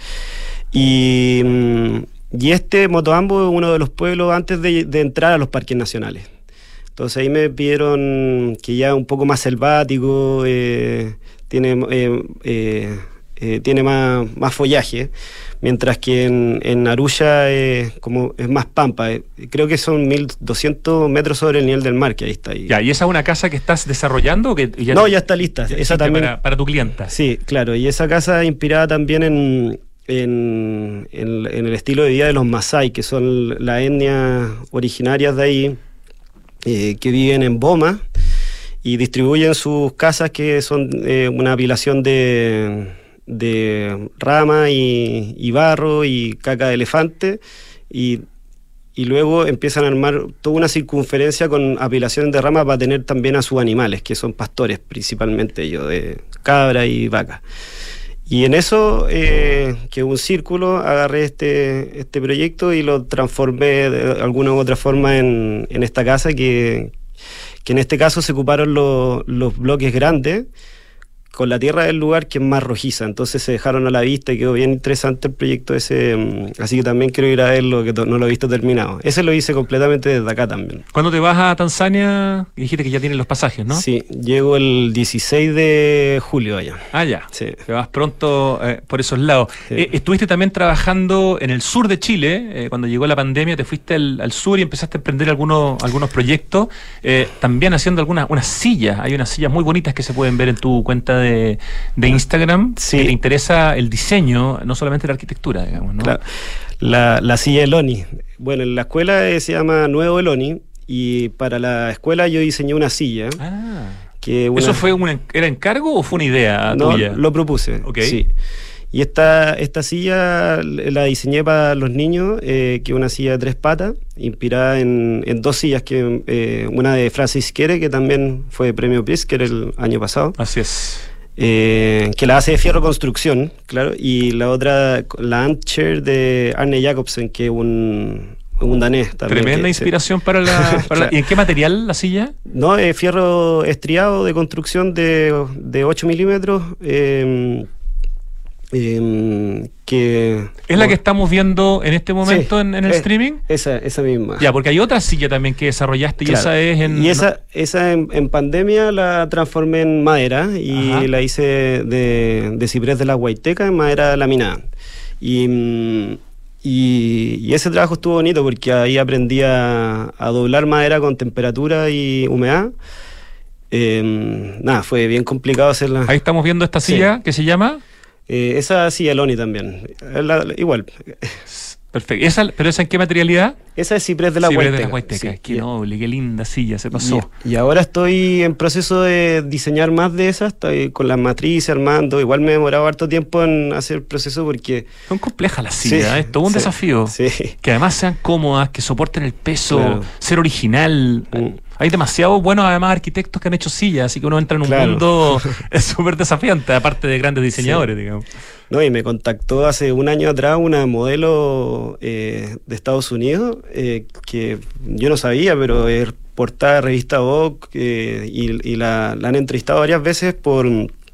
Y, y este Motoambo es uno de los pueblos antes de, de entrar a los parques nacionales. Entonces ahí me pidieron que ya un poco más selvático, eh, tiene, eh, eh, eh, tiene más, más follaje. Mientras que en, en Arusha eh, como es más pampa, eh, creo que son mil doscientos metros sobre el nivel del mar que ahí está. Ahí. Ya, ¿y esa es una casa que estás desarrollando? O que ya no, te... ya está lista. Ya esa también para, para tu clienta. Sí, claro, y esa casa inspirada también en, en, en, en el estilo de vida de los Masái, que son la etnia originarias de ahí, eh, que viven en Boma y distribuyen sus casas, que son eh, una apilación de... de rama y, y barro y caca de elefante y, y luego empiezan a armar toda una circunferencia con apilaciones de rama para tener también a sus animales, que son pastores principalmente ellos, de cabra y vaca. Y en eso, eh, que un círculo, agarré este, este proyecto y lo transformé de alguna u otra forma en, en esta casa, que, que en este caso se ocuparon lo, los bloques grandes con la tierra del lugar, que es más rojiza, entonces se dejaron a la vista y quedó bien interesante el proyecto ese, así que también quiero ir a verlo, que no lo he visto terminado. Ese lo hice completamente desde acá también. ¿Cuándo te vas a Tanzania? Dijiste que ya tienes los pasajes, ¿no? Sí, llego el dieciséis de julio allá. Ah, ya. Sí. Te vas pronto eh, por esos lados. Sí. Eh, estuviste también trabajando en el sur de Chile, eh, cuando llegó la pandemia, te fuiste al, al sur y empezaste a emprender algunos, algunos proyectos, eh, también haciendo algunas unas sillas. Hay unas sillas muy bonitas que se pueden ver en tu cuenta de De, de Instagram, sí. Que te interesa el diseño, no solamente la arquitectura, digamos, ¿no? La, la, la silla Eloni. Bueno, en la escuela eh, se llama Nuevo Eloni, y para la escuela yo diseñé una silla. Ah. Que una, ¿Eso fue un, era encargo o fue una idea no, tuya? Lo propuse, okay. Sí. Y esta, esta silla la diseñé para los niños, eh, que es una silla de tres patas, inspirada en, en dos sillas, que eh, una de Francis Kere, que también fue premio Pritzker el año pasado. Así es. Eh, que la hace de fierro construcción, claro, y la otra, la Antchair de Arne Jacobsen, que es un, un danés también. Tremenda que, inspiración sí. para, la, para la... ¿Y en qué material la silla? No, es fierro estriado de construcción de, de ocho milímetros, eh, Eh, que ¿Es la que estamos viendo en este momento sí, en, en el es, streaming? Esa, esa misma. Ya, porque hay otra silla también que desarrollaste, claro. Y esa es en... Y esa, esa en, en pandemia la transformé en madera y Ajá. la hice de, de ciprés de la Huayteca en madera laminada. Y, y, y ese trabajo estuvo bonito porque ahí aprendí a, a doblar madera con temperatura y humedad. Eh, nada, fue bien complicado hacerla. Ahí estamos viendo esta silla sí. que se llama... Eh, esa sí, Eloni también. La, la, igual. Perfecto. ¿Esa, ¿Pero esa en qué materialidad? Esa es ciprés de la Huayteca. Huayteca. de la Huayteca. Sí, qué yeah. noble, qué linda silla, se pasó. Y, y ahora estoy en proceso de diseñar más de esas, estoy con las matrices armando. Igual me he demorado harto tiempo en hacer el proceso porque... Son complejas las sillas, sí, es todo un sí, desafío. Sí. Que además sean cómodas, que soporten el peso, claro. ser original. Mm. Hay demasiados buenos, además, arquitectos que han hecho sillas, así que uno entra en un claro. mundo súper desafiante, aparte de grandes diseñadores, sí. digamos. No, y me contactó hace un año atrás una modelo eh, de Estados Unidos, eh, que yo no sabía, pero es portada de revista Vogue, eh, y, y la, la han entrevistado varias veces por,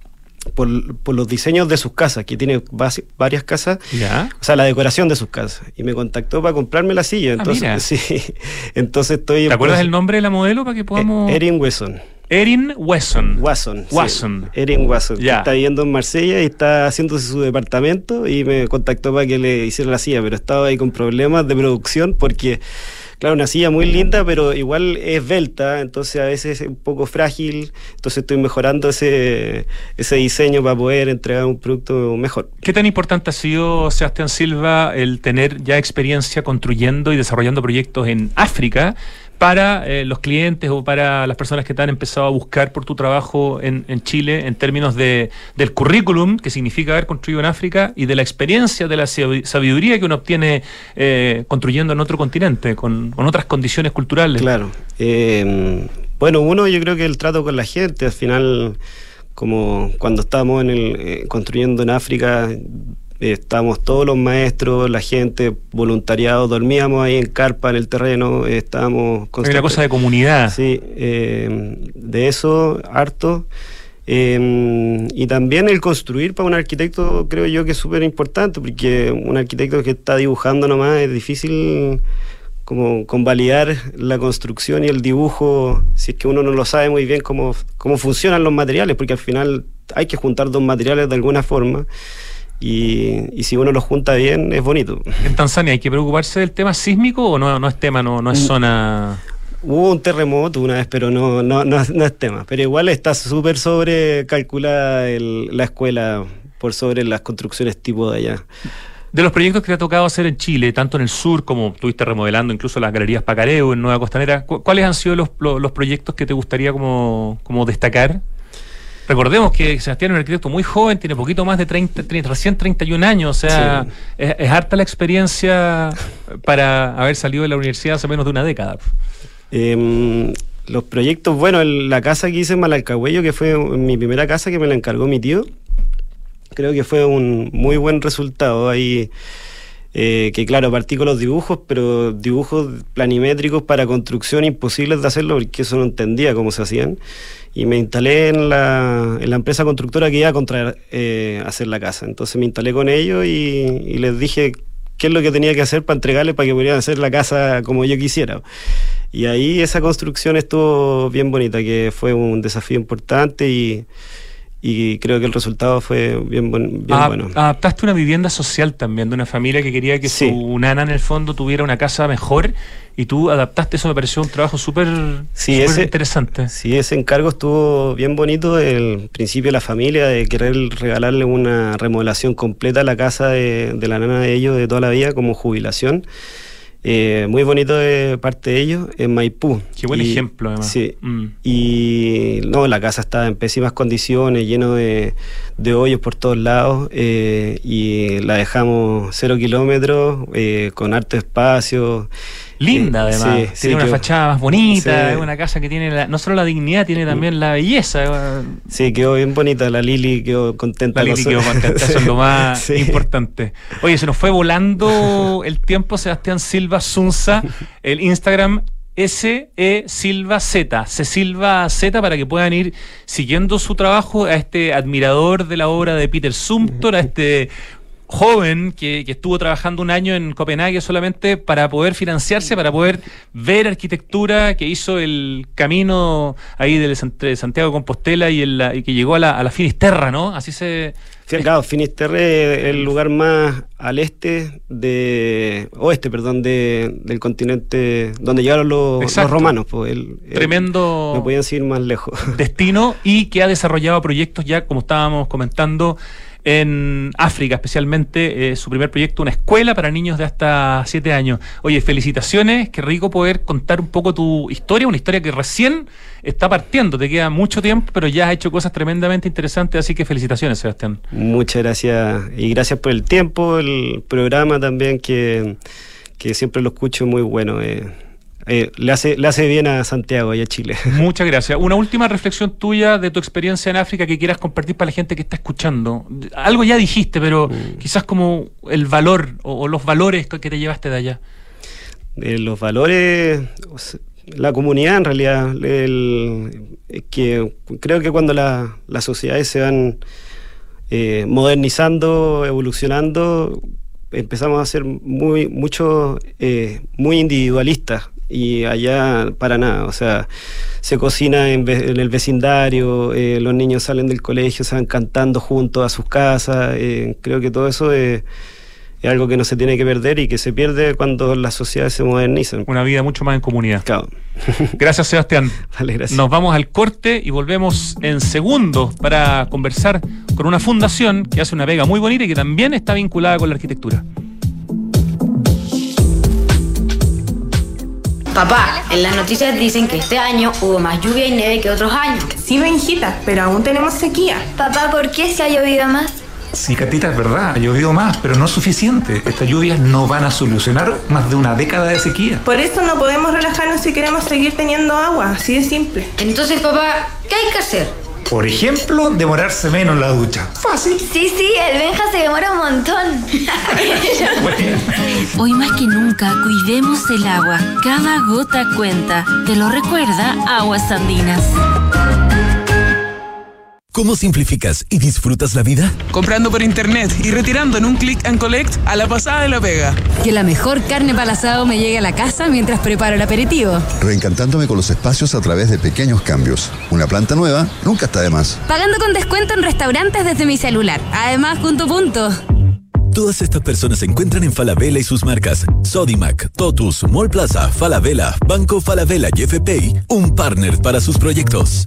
por, por los diseños de sus casas, que tiene base, varias casas, ¿Ya? o sea, la decoración de sus casas. Y me contactó para comprarme la silla. Entonces, mira. sí, entonces estoy... ¿Te acuerdas pues, el nombre de la modelo para que podamos...? eh, Erin Wesson. Erin Wesson. Wasson. sí. Wasson. Erin Wasson. que Ya. Está viviendo en Marsella y está haciéndose su departamento y me contactó para que le hiciera la silla, pero estaba ahí con problemas de producción porque, claro, una silla muy linda, pero igual es esbelta, entonces a veces es un poco frágil, entonces estoy mejorando ese, ese diseño para poder entregar un producto mejor. ¿Qué tan importante ha sido, Sebastián Silva, el tener ya experiencia construyendo y desarrollando proyectos en África para eh, los clientes o para las personas que te han empezado a buscar por tu trabajo en, en Chile, en términos de, del currículum, que significa haber construido en África, y de la experiencia, de la sabiduría que uno obtiene eh, construyendo en otro continente, con, con otras condiciones culturales? Claro. Eh, bueno, uno, yo creo que el trato con la gente, al final, como cuando estábamos en el, eh, construyendo en África, eh, estábamos todos los maestros, la gente, voluntariado, dormíamos ahí en carpa, en el terreno, eh, estábamos... Hay una cosa de comunidad. Sí, eh, de eso, harto. Eh, y también el construir para un arquitecto creo yo que es súper importante, porque un arquitecto que está dibujando nomás es difícil como convalidar la construcción y el dibujo si es que uno no lo sabe muy bien cómo, cómo funcionan los materiales, porque al final hay que juntar dos materiales de alguna forma y, y si uno los junta bien es bonito. ¿En Tanzania hay que preocuparse del tema sísmico o no, no es tema, no, no es zona...? Hubo un terremoto una vez, pero no, no, no, no es tema. Pero igual está súper sobrecalculada el, la escuela por sobre las construcciones tipo de allá. De los proyectos que te ha tocado hacer en Chile, tanto en el sur como estuviste remodelando incluso las galerías Pacareo en Nueva Costanera, ¿cu- ¿cuáles han sido los, los, los proyectos que te gustaría como, como destacar? Recordemos que Sebastián es un arquitecto muy joven, tiene poquito más de treinta, treinta recién treinta y un años, o sea, Sí. es, es harta la experiencia para haber salido de la universidad hace menos de una década. Eh, los proyectos, bueno, el- la casa que hice en Malalcahuello, que fue mi primera casa que me la encargó mi tío, creo que fue un muy buen resultado ahí. Eh, que claro, partí con los dibujos, pero dibujos planimétricos para construcción imposibles de hacerlo porque eso no entendía cómo se hacían. Y me instalé en la, en la empresa constructora que iba a contratar, eh, hacer la casa. Entonces me instalé con ellos y, y les dije qué es lo que tenía que hacer para entregarles para que pudieran hacer la casa como yo quisiera. Y ahí esa construcción estuvo bien bonita, que fue un desafío importante y... y creo que el resultado fue bien, buen, bien Adap- bueno. Adaptaste una vivienda social también de una familia que quería que Sí. su nana en el fondo tuviera una casa mejor y tú adaptaste eso. Me pareció un trabajo súper Sí, súper ese- interesante. Sí, ese encargo estuvo bien bonito. El principio de la familia de querer regalarle una remodelación completa a la casa de, de la nana de ellos de toda la vida como jubilación. Eh, muy bonito de parte de ellos, en Maipú. Qué buen Y- ejemplo, además. Sí. Mm. Y no, la casa estaba en pésimas condiciones, lleno de, de hoyos por todos lados, eh, y la dejamos cero kilómetros, eh, con harto espacio. Linda, Eh, además. sí, tiene sí, una quedó- fachada más bonita, sí. es una casa que tiene la- no solo la dignidad, tiene también la belleza. Sí, quedó bien bonita, la Lili quedó contenta. La Lili con quedó su- contenta, eso es lo más Sí. importante. Oye, se nos fue volando el tiempo. Sebastián Silva Sunza, el Instagram S E Silva Z, C Silva Z, para que puedan ir siguiendo su trabajo, a este admirador de la obra de Peter Zumthor, a este joven que, que estuvo trabajando un año en Copenhague solamente para poder financiarse, para poder ver arquitectura, que hizo el camino ahí del, entre Santiago de Compostela y, el, y que llegó a la, a la Finisterra, ¿no? Así se... Sí, claro, Finisterre es el lugar más al este de oeste, perdón, de, del continente donde llegaron los, los Exacto. romanos. Pues, el- el- Tremendo no podían seguir más lejos. destino, y que ha desarrollado proyectos ya, como estábamos comentando, en África, especialmente eh, su primer proyecto, una escuela para niños de hasta siete años. Oye, felicitaciones, qué rico poder contar un poco tu historia, una historia que recién está partiendo, te queda mucho tiempo, pero ya has hecho cosas tremendamente interesantes, así que felicitaciones, Sebastián. Muchas gracias y gracias por el tiempo, el programa también que, que siempre lo escucho muy bueno. Eh, eh, le hace le hace bien a Santiago y a Chile. Muchas gracias. Una última reflexión tuya de tu experiencia en África que quieras compartir para la gente que está escuchando. Algo ya dijiste, pero Mm. quizás como el valor o, o los valores que te llevaste de allá. De los valores, o sea, la comunidad en realidad, el, es que creo que cuando la- las sociedades se van eh, modernizando, evolucionando, empezamos a ser muy, mucho, eh, muy individualistas. Y allá para nada, o sea, se cocina en, ve- en el vecindario, eh, los niños salen del colegio, se van cantando juntos a sus casas, eh, creo que todo eso es, es algo que no se tiene que perder y que se pierde cuando las sociedades se modernizan. Una vida mucho más en comunidad. Claro. Gracias, Sebastián. Vale, gracias. Nos vamos al corte y volvemos en segundos para conversar con una fundación que hace una pega muy bonita y que también está vinculada con la arquitectura. Papá, en las noticias dicen que este año hubo más lluvia y nieve que otros años. Sí, Benjita, pero aún tenemos sequía. Papá, ¿por qué se ha llovido más? Sí, Catita, es verdad, ha llovido más, pero no es suficiente. Estas lluvias no van a solucionar más de una década de sequía. Por eso no podemos relajarnos si queremos seguir teniendo agua, así de simple. Entonces, papá, ¿qué hay que hacer? Por ejemplo, demorarse menos en la ducha. Fácil. Sí, sí, el Benja se demora un montón. Bueno. Hoy más que nunca, cuidemos el agua. Cada gota cuenta. Te lo recuerda Aguas Andinas. ¿Cómo simplificas y disfrutas la vida? Comprando por internet y retirando en un click and collect a la pasada de la pega. Que la mejor carne para el asado me llegue a la casa mientras preparo el aperitivo. Reencantándome con los espacios a través de pequeños cambios. Una planta nueva nunca está de más. Pagando con descuento en restaurantes desde mi celular. Además, punto punto. Todas estas personas se encuentran en Falabella y sus marcas Sodimac, Totus, Mall Plaza, Falabella, Banco Falabella y F P I, un partner para sus proyectos.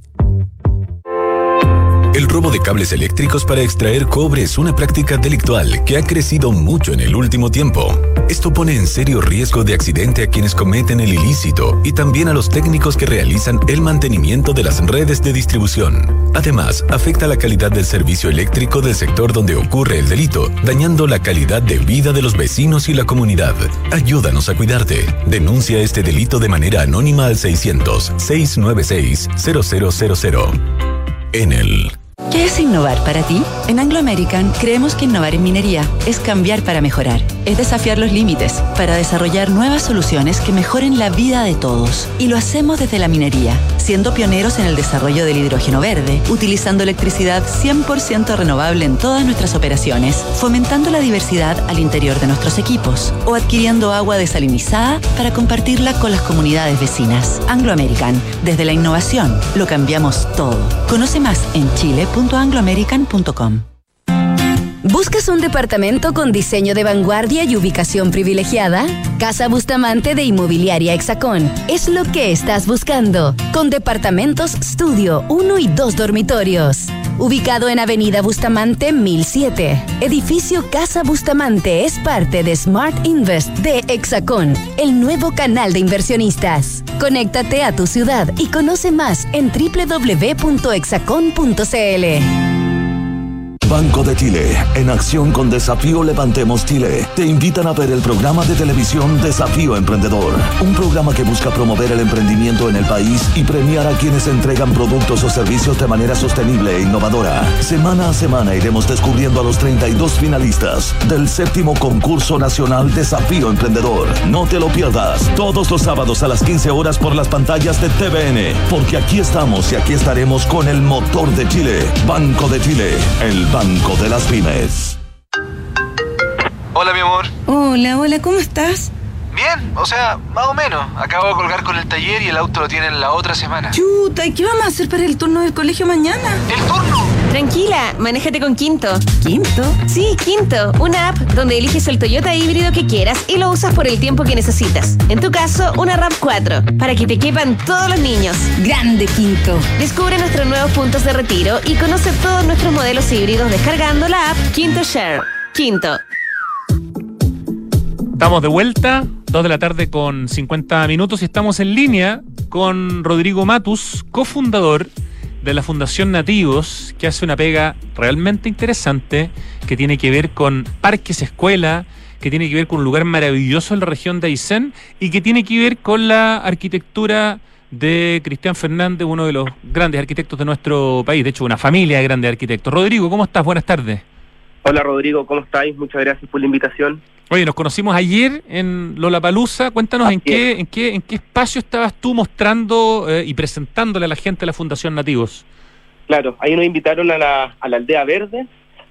El robo de cables eléctricos para extraer cobre es una práctica delictual que ha crecido mucho en el último tiempo. Esto pone en serio riesgo de accidente a quienes cometen el ilícito y también a los técnicos que realizan el mantenimiento de las redes de distribución. Además, afecta la calidad del servicio eléctrico del sector donde ocurre el delito, dañando la calidad de vida de los vecinos y la comunidad. Ayúdanos a cuidarte. Denuncia este delito de manera anónima al seiscientos, seiscientos noventa y seis, cero cero cero cero. Enel. ¿Qué es innovar para ti? En Anglo American creemos que innovar en minería es cambiar para mejorar, es desafiar los límites para desarrollar nuevas soluciones que mejoren la vida de todos. Y lo hacemos desde la minería, siendo pioneros en el desarrollo del hidrógeno verde, utilizando electricidad cien por ciento renovable en todas nuestras operaciones, fomentando la diversidad al interior de nuestros equipos o adquiriendo agua desalinizada para compartirla con las comunidades vecinas. Anglo American, desde la innovación, lo cambiamos todo. Conoce más en chile punto anglo american punto com. ¿Buscas un departamento con diseño de vanguardia y ubicación privilegiada? Casa Bustamante de Inmobiliaria Hexacón es lo que estás buscando, con departamentos estudio, uno y dos dormitorios. Ubicado en Avenida Bustamante mil siete, edificio Casa Bustamante es parte de Smart Invest de Hexacón, el nuevo canal de inversionistas. Conéctate a tu ciudad y conoce más en doble u doble u doble u punto hexacón punto c l. Banco de Chile, en acción con Desafío Levantemos Chile, te invitan a ver el programa de televisión Desafío Emprendedor, un programa que busca promover el emprendimiento en el país y premiar a quienes entregan productos o servicios de manera sostenible e innovadora. Semana a semana iremos descubriendo a los treinta y dos finalistas del séptimo concurso nacional Desafío Emprendedor. No te lo pierdas, todos los sábados a las quince horas por las pantallas de T V N, porque aquí estamos y aquí estaremos con el motor de Chile, Banco de Chile, el Banco de las Pymes. Hola, mi amor. Hola, hola, ¿cómo estás? Bien, o sea, más o menos. Acabo de colgar con el taller y el auto lo tienen la otra semana. Chuta, ¿y qué vamos a hacer para el turno del colegio mañana? ¿El turno? Tranquila, manéjate con Quinto. ¿Quinto? Sí, Quinto, una app donde eliges el Toyota híbrido que quieras y lo usas por el tiempo que necesitas. En tu caso, una RAV cuatro, para que te quepan todos los niños. ¡Grande, Quinto! Descubre nuestros nuevos puntos de retiro y conoce todos nuestros modelos híbridos descargando la app Quinto Share. Quinto. Estamos de vuelta, dos de la tarde con cincuenta minutos y estamos en línea con Rodrigo Matus, cofundador de la Fundación Nativos, que hace una pega realmente interesante, que tiene que ver con parques, escuela, que tiene que ver con un lugar maravilloso en la región de Aysén y que tiene que ver con la arquitectura de Cristian Fernández, uno de los grandes arquitectos de nuestro país, de hecho una familia de grandes arquitectos. Rodrigo, ¿cómo estás? Buenas tardes. Hola Rodrigo, ¿cómo estáis? Muchas gracias por la invitación. Oye, nos conocimos ayer en Lollapalooza. Cuéntanos en qué, en qué en qué espacio estabas tú mostrando eh, y presentándole a la gente de la Fundación Nativos. Claro, ahí nos invitaron a la, a la Aldea Verde,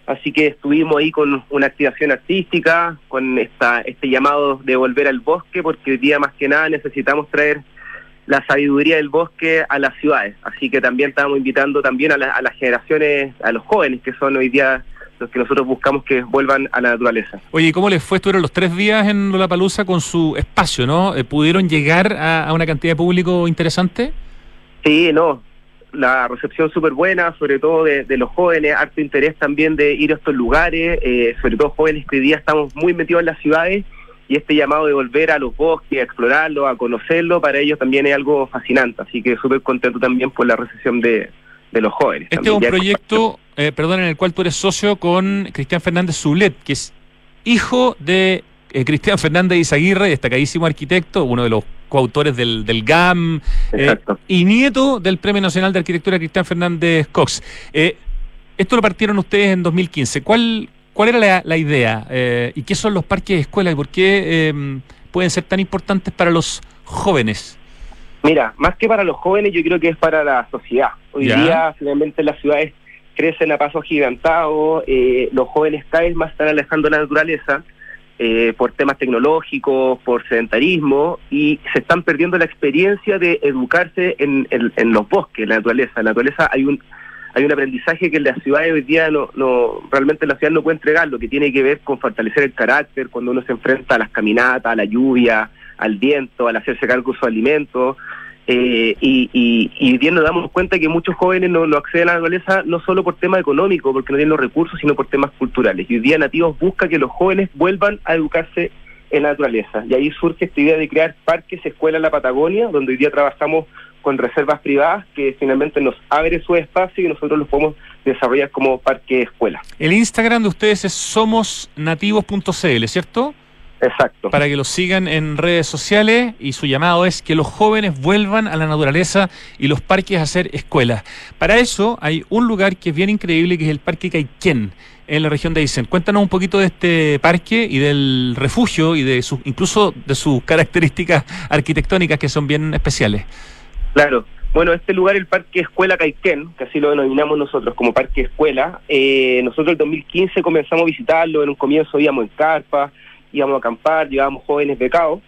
así que estuvimos ahí con una activación artística, con esta este llamado de volver al bosque, porque hoy día más que nada necesitamos traer la sabiduría del bosque a las ciudades, así que también estamos invitando también a, la, a las generaciones, a los jóvenes que son hoy día los que nosotros buscamos que vuelvan a la naturaleza. Oye, ¿y cómo les fue? Estuvieron los tres días en Lollapalooza con su espacio, ¿no? ¿Pudieron llegar a, a una cantidad de público interesante? Sí, no, la recepción súper buena, sobre todo de, de los jóvenes, harto interés también de ir a estos lugares, eh, sobre todo jóvenes que hoy día estamos muy metidos en las ciudades, y este llamado de volver a los bosques, a explorarlo, a conocerlo, para ellos también es algo fascinante, así que súper contento también por la recepción de, de los jóvenes. Este también. Es un proyecto, eh, perdón, en el cual tú eres socio con Cristian Fernández Sublet, que es hijo de eh, Cristian Fernández Izaguirre, destacadísimo arquitecto, uno de los coautores del, del G A M, eh, y nieto del Premio Nacional de Arquitectura Cristian Fernández Cox. Eh, esto lo partieron ustedes en dos mil quince. ¿Cuál... ¿Cuál era la, la idea? Eh, ¿Y qué son los parques de escuela? ¿Y por qué eh, pueden ser tan importantes para los jóvenes? Mira, más que para los jóvenes, yo creo que es para la sociedad. Hoy ¿Ya? día, finalmente, las ciudades crecen a pasos gigantados, eh, los jóvenes cada vez más están alejando de la naturaleza eh, por temas tecnológicos, por sedentarismo, y se están perdiendo la experiencia de educarse en, en, en los bosques, en la naturaleza. En la naturaleza hay un... Hay un aprendizaje que en las ciudades hoy día no, no realmente la ciudad no puede entregar, lo que tiene que ver con fortalecer el carácter cuando uno se enfrenta a las caminatas, a la lluvia, al viento, al hacerse cargo de sus alimentos. Eh, y, y, y bien nos damos cuenta que muchos jóvenes no, no acceden a la naturaleza no solo por tema económico, porque no tienen los recursos, sino por temas culturales. Y hoy día Nativos busca que los jóvenes vuelvan a educarse en la naturaleza. Y ahí surge esta idea de crear parques, escuelas en la Patagonia, donde hoy día trabajamos con reservas privadas que finalmente nos abre su espacio y nosotros los podemos desarrollar como parque escuela. El Instagram de ustedes es somos nativos punto c l, ¿cierto? Exacto. Para que los sigan en redes sociales, y su llamado es que los jóvenes vuelvan a la naturaleza y los parques a hacer escuelas. Para eso hay un lugar que es bien increíble, que es el Parque Caiquén, en la región de Aysén. Cuéntanos un poquito de este parque y del refugio y de su, incluso de sus características arquitectónicas que son bien especiales. Claro. Bueno, este lugar, el Parque Escuela Caiquén, que así lo denominamos nosotros como Parque Escuela, eh, nosotros en el dos mil quince comenzamos a visitarlo. En un comienzo íbamos en carpa, íbamos a acampar, llevábamos jóvenes becados,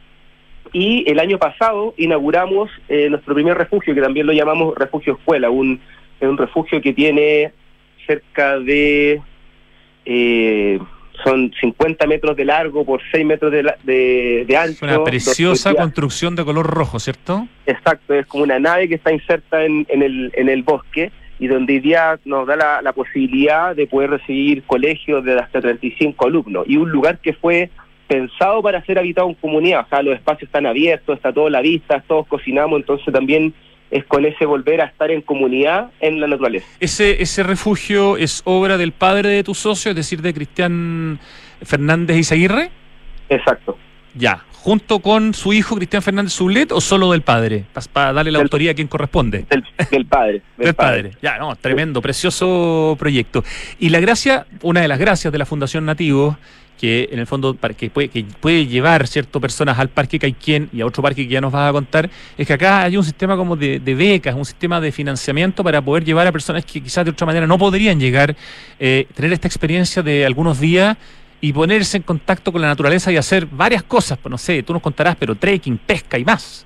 y el año pasado inauguramos eh, nuestro primer refugio, que también lo llamamos Refugio Escuela, un, un refugio que tiene cerca de... Eh, son cincuenta metros de largo por seis metros de, de, de ancho. Una preciosa construcción de color rojo, ¿cierto? Exacto, es como una nave que está inserta en, en, el, en el bosque, y donde hoy día nos da la, la posibilidad de poder recibir colegios de hasta treinta y cinco alumnos, y un lugar que fue pensado para ser habitado en comunidad. O sea, los espacios están abiertos, está todo a la vista, todos cocinamos, entonces también es con ese volver a estar en comunidad en la naturaleza. Ese ese refugio es obra del padre de tu socio, es decir, de Cristian Fernández Izaguirre. Exacto. Ya, junto con su hijo Cristian Fernández Sublet, o solo del padre, para pa darle la del, autoría a quien corresponde. Del, del padre. Del, del padre. padre. Ya, no, tremendo, precioso proyecto. Y la gracia, una de las gracias de la Fundación Nativos, que en el fondo que puede, que puede llevar ciertas personas al Parque Caiquén y a otro parque que ya nos vas a contar, es que acá hay un sistema como de, de becas, un sistema de financiamiento para poder llevar a personas que quizás de otra manera no podrían llegar, eh, tener esta experiencia de algunos días y ponerse en contacto con la naturaleza y hacer varias cosas, pues no sé, tú nos contarás, pero trekking, pesca y más.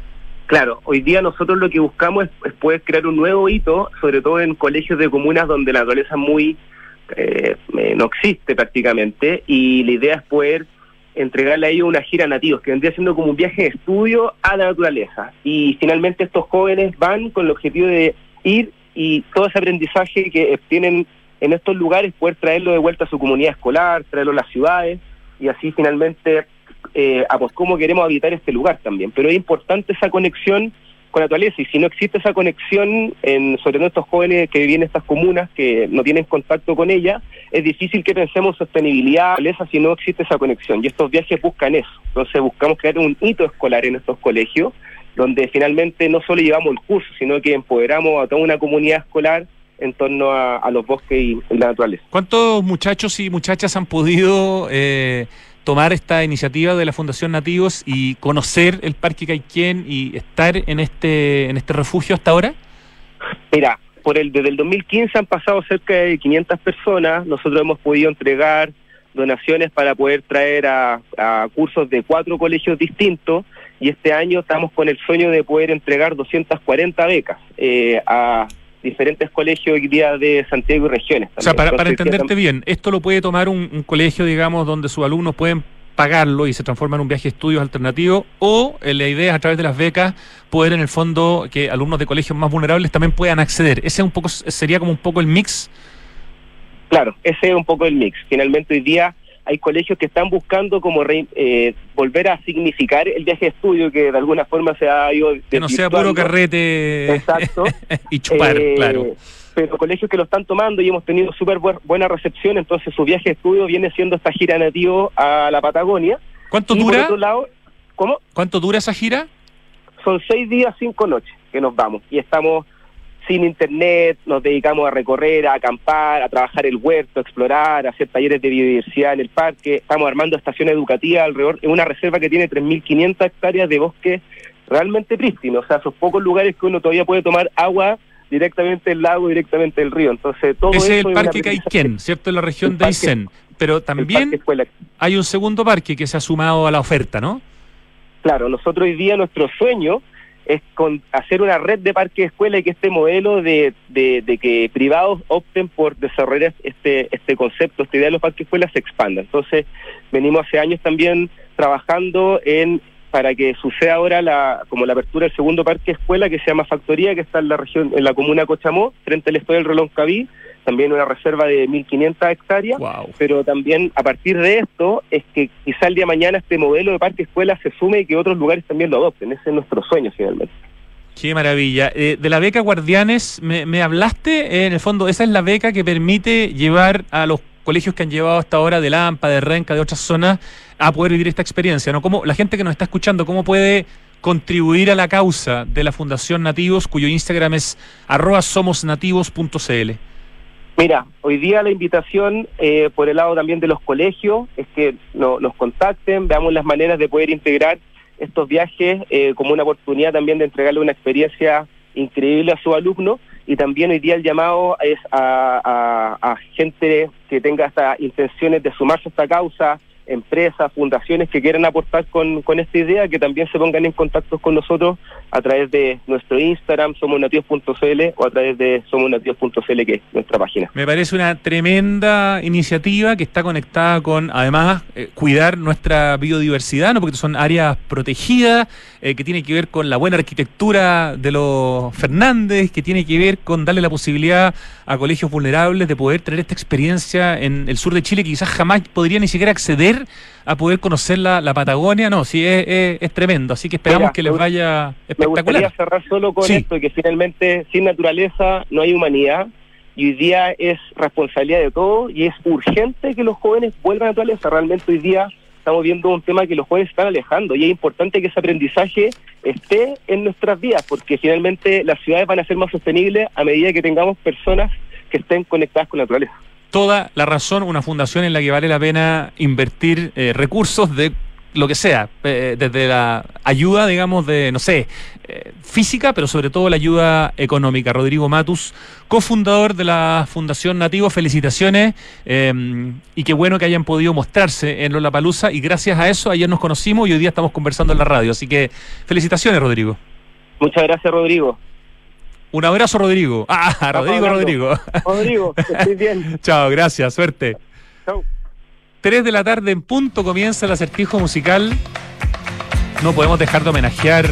Claro, hoy día nosotros lo que buscamos es, es poder crear un nuevo hito, sobre todo en colegios de comunas donde la naturaleza es muy... Eh, no existe prácticamente, y la idea es poder entregarle a ellos una gira a nativos, que vendría siendo como un viaje de estudio a la naturaleza, y finalmente estos jóvenes van con el objetivo de ir y todo ese aprendizaje que obtienen en estos lugares poder traerlo de vuelta a su comunidad escolar, traerlo a las ciudades, y así finalmente eh, a pues cómo queremos habitar este lugar también. Pero es importante esa conexión con la naturaleza, y si no existe esa conexión, en, sobre todo estos jóvenes que viven en estas comunas que no tienen contacto con ella, es difícil que pensemos sostenibilidad, naturaleza, si no existe esa conexión, y estos viajes buscan eso. Entonces buscamos crear un hito escolar en estos colegios, donde finalmente no solo llevamos el curso, sino que empoderamos a toda una comunidad escolar en torno a, a los bosques y, y la naturaleza. ¿Cuántos muchachos y muchachas han podido eh, tomar esta iniciativa de la Fundación Nativos y conocer el Parque Caiquén y estar en este en este refugio hasta ahora? Mira, por el desde el dos mil quince han pasado cerca de quinientas personas. Nosotros hemos podido entregar donaciones para poder traer a, a cursos de cuatro colegios distintos, y este año estamos con el sueño de poder entregar doscientas cuarenta becas eh, a diferentes colegios hoy día de Santiago y regiones también. O sea, para, para Entonces, entenderte bien, esto lo puede tomar un, un colegio, digamos, donde sus alumnos pueden pagarlo y se transforma en un viaje de estudios alternativo, o eh, la idea es a través de las becas poder en el fondo que alumnos de colegios más vulnerables también puedan acceder. Ese un poco sería como un poco el mix. Claro, ese es un poco el mix. Finalmente hoy día hay colegios que están buscando como re, eh, volver a significar el viaje de estudio, que de alguna forma se ha ido que no sea puro carrete. Exacto. Y chupar, eh, claro. Pero colegios que lo están tomando y hemos tenido súper bu- buena recepción, entonces su viaje de estudio viene siendo esta gira nativo a la Patagonia. ¿Cuánto y dura? Por otro lado, ¿cómo? ¿Cuánto dura esa gira? Son seis días, cinco noches que nos vamos, y estamos sin internet, nos dedicamos a recorrer, a acampar, a trabajar el huerto, a explorar, a hacer talleres de biodiversidad en el parque. Estamos armando estaciones educativas alrededor, en una reserva que tiene tres mil quinientas hectáreas de bosque realmente prístino, o sea, esos pocos lugares que uno todavía puede tomar agua directamente del lago, directamente del río. Entonces todo Ese es eso el es parque una Caiquén, ¿cierto? En la región el de parque- Aysén. Pero también hay un segundo parque que se ha sumado a la oferta, ¿no? Claro, nosotros hoy día nuestro sueño es con hacer una red de parques de escuela, y que este modelo de, de, de que privados opten por desarrollar este este concepto, esta idea de los parques de escuela se expanda. Entonces venimos hace años también trabajando en para que suceda ahora la como la apertura del segundo parque escuela, que se llama Factoría, que está en la región, en la comuna de Cochamó, frente al estadio del Reloncaví, también una reserva de mil quinientas hectáreas. Wow. Pero También a partir de esto es que quizá el día de mañana este modelo de parque escuela se sume y que otros lugares también lo adopten. Ese es nuestro sueño finalmente. Qué maravilla. Eh, de la beca Guardianes, me, me hablaste, eh, en el fondo, esa es la beca que permite llevar a los colegios que han llevado hasta ahora de Lampa, de Renca, de otras zonas, a poder vivir esta experiencia, ¿no? ¿Cómo, la gente que nos está escuchando, cómo puede contribuir a la causa de la Fundación Nativos, cuyo Instagram es arroba somosnativos punto cl? Mira, hoy día la invitación eh, por el lado también de los colegios es que no, nos contacten, veamos las maneras de poder integrar estos viajes eh, como una oportunidad también de entregarle una experiencia increíble a sus alumnos, y también hoy día el llamado es a, a, a gente que tenga estas intenciones de sumarse a esta causa, empresas, fundaciones que quieran aportar con, con esta idea, que también se pongan en contacto con nosotros a través de nuestro Instagram, somosnativos punto cl, o a través de somosnativos punto cl, que es nuestra página. Me parece una tremenda iniciativa que está conectada con, además, eh, cuidar nuestra biodiversidad, ¿no? Porque son áreas protegidas, eh, que tiene que ver con la buena arquitectura de los Fernández, que tiene que ver con darle la posibilidad a colegios vulnerables de poder tener esta experiencia en el sur de Chile, que quizás jamás podría ni siquiera acceder a poder conocer la, la Patagonia. No, sí, es, es, es tremendo, así que esperamos Mira, que les vaya Me espectacular. gustaría cerrar solo con Sí. esto, que finalmente sin naturaleza no hay humanidad, y hoy día es responsabilidad de todos, y es urgente que los jóvenes vuelvan a la naturaleza. Realmente hoy día estamos viendo un tema que los jóvenes están alejando, y es importante que ese aprendizaje esté en nuestras vidas, porque finalmente las ciudades van a ser más sostenibles a medida que tengamos personas que estén conectadas con la naturaleza. Toda la razón, una fundación en la que vale la pena invertir eh, recursos de lo que sea, eh, desde la ayuda, digamos, de, no sé, eh, física, pero sobre todo la ayuda económica. Rodrigo Matus, cofundador de la Fundación Nativo, felicitaciones, eh, y qué bueno que hayan podido mostrarse en Lollapalooza, y gracias a eso ayer nos conocimos y hoy día estamos conversando en la radio, así que felicitaciones, Rodrigo. Muchas gracias, Rodrigo. Un abrazo, Rodrigo. Ah, Rodrigo, hablando. Rodrigo. Rodrigo, que estés bien. Chao, gracias, suerte. Chao. Tres de la tarde en punto comienza el acertijo musical. No podemos dejar de homenajear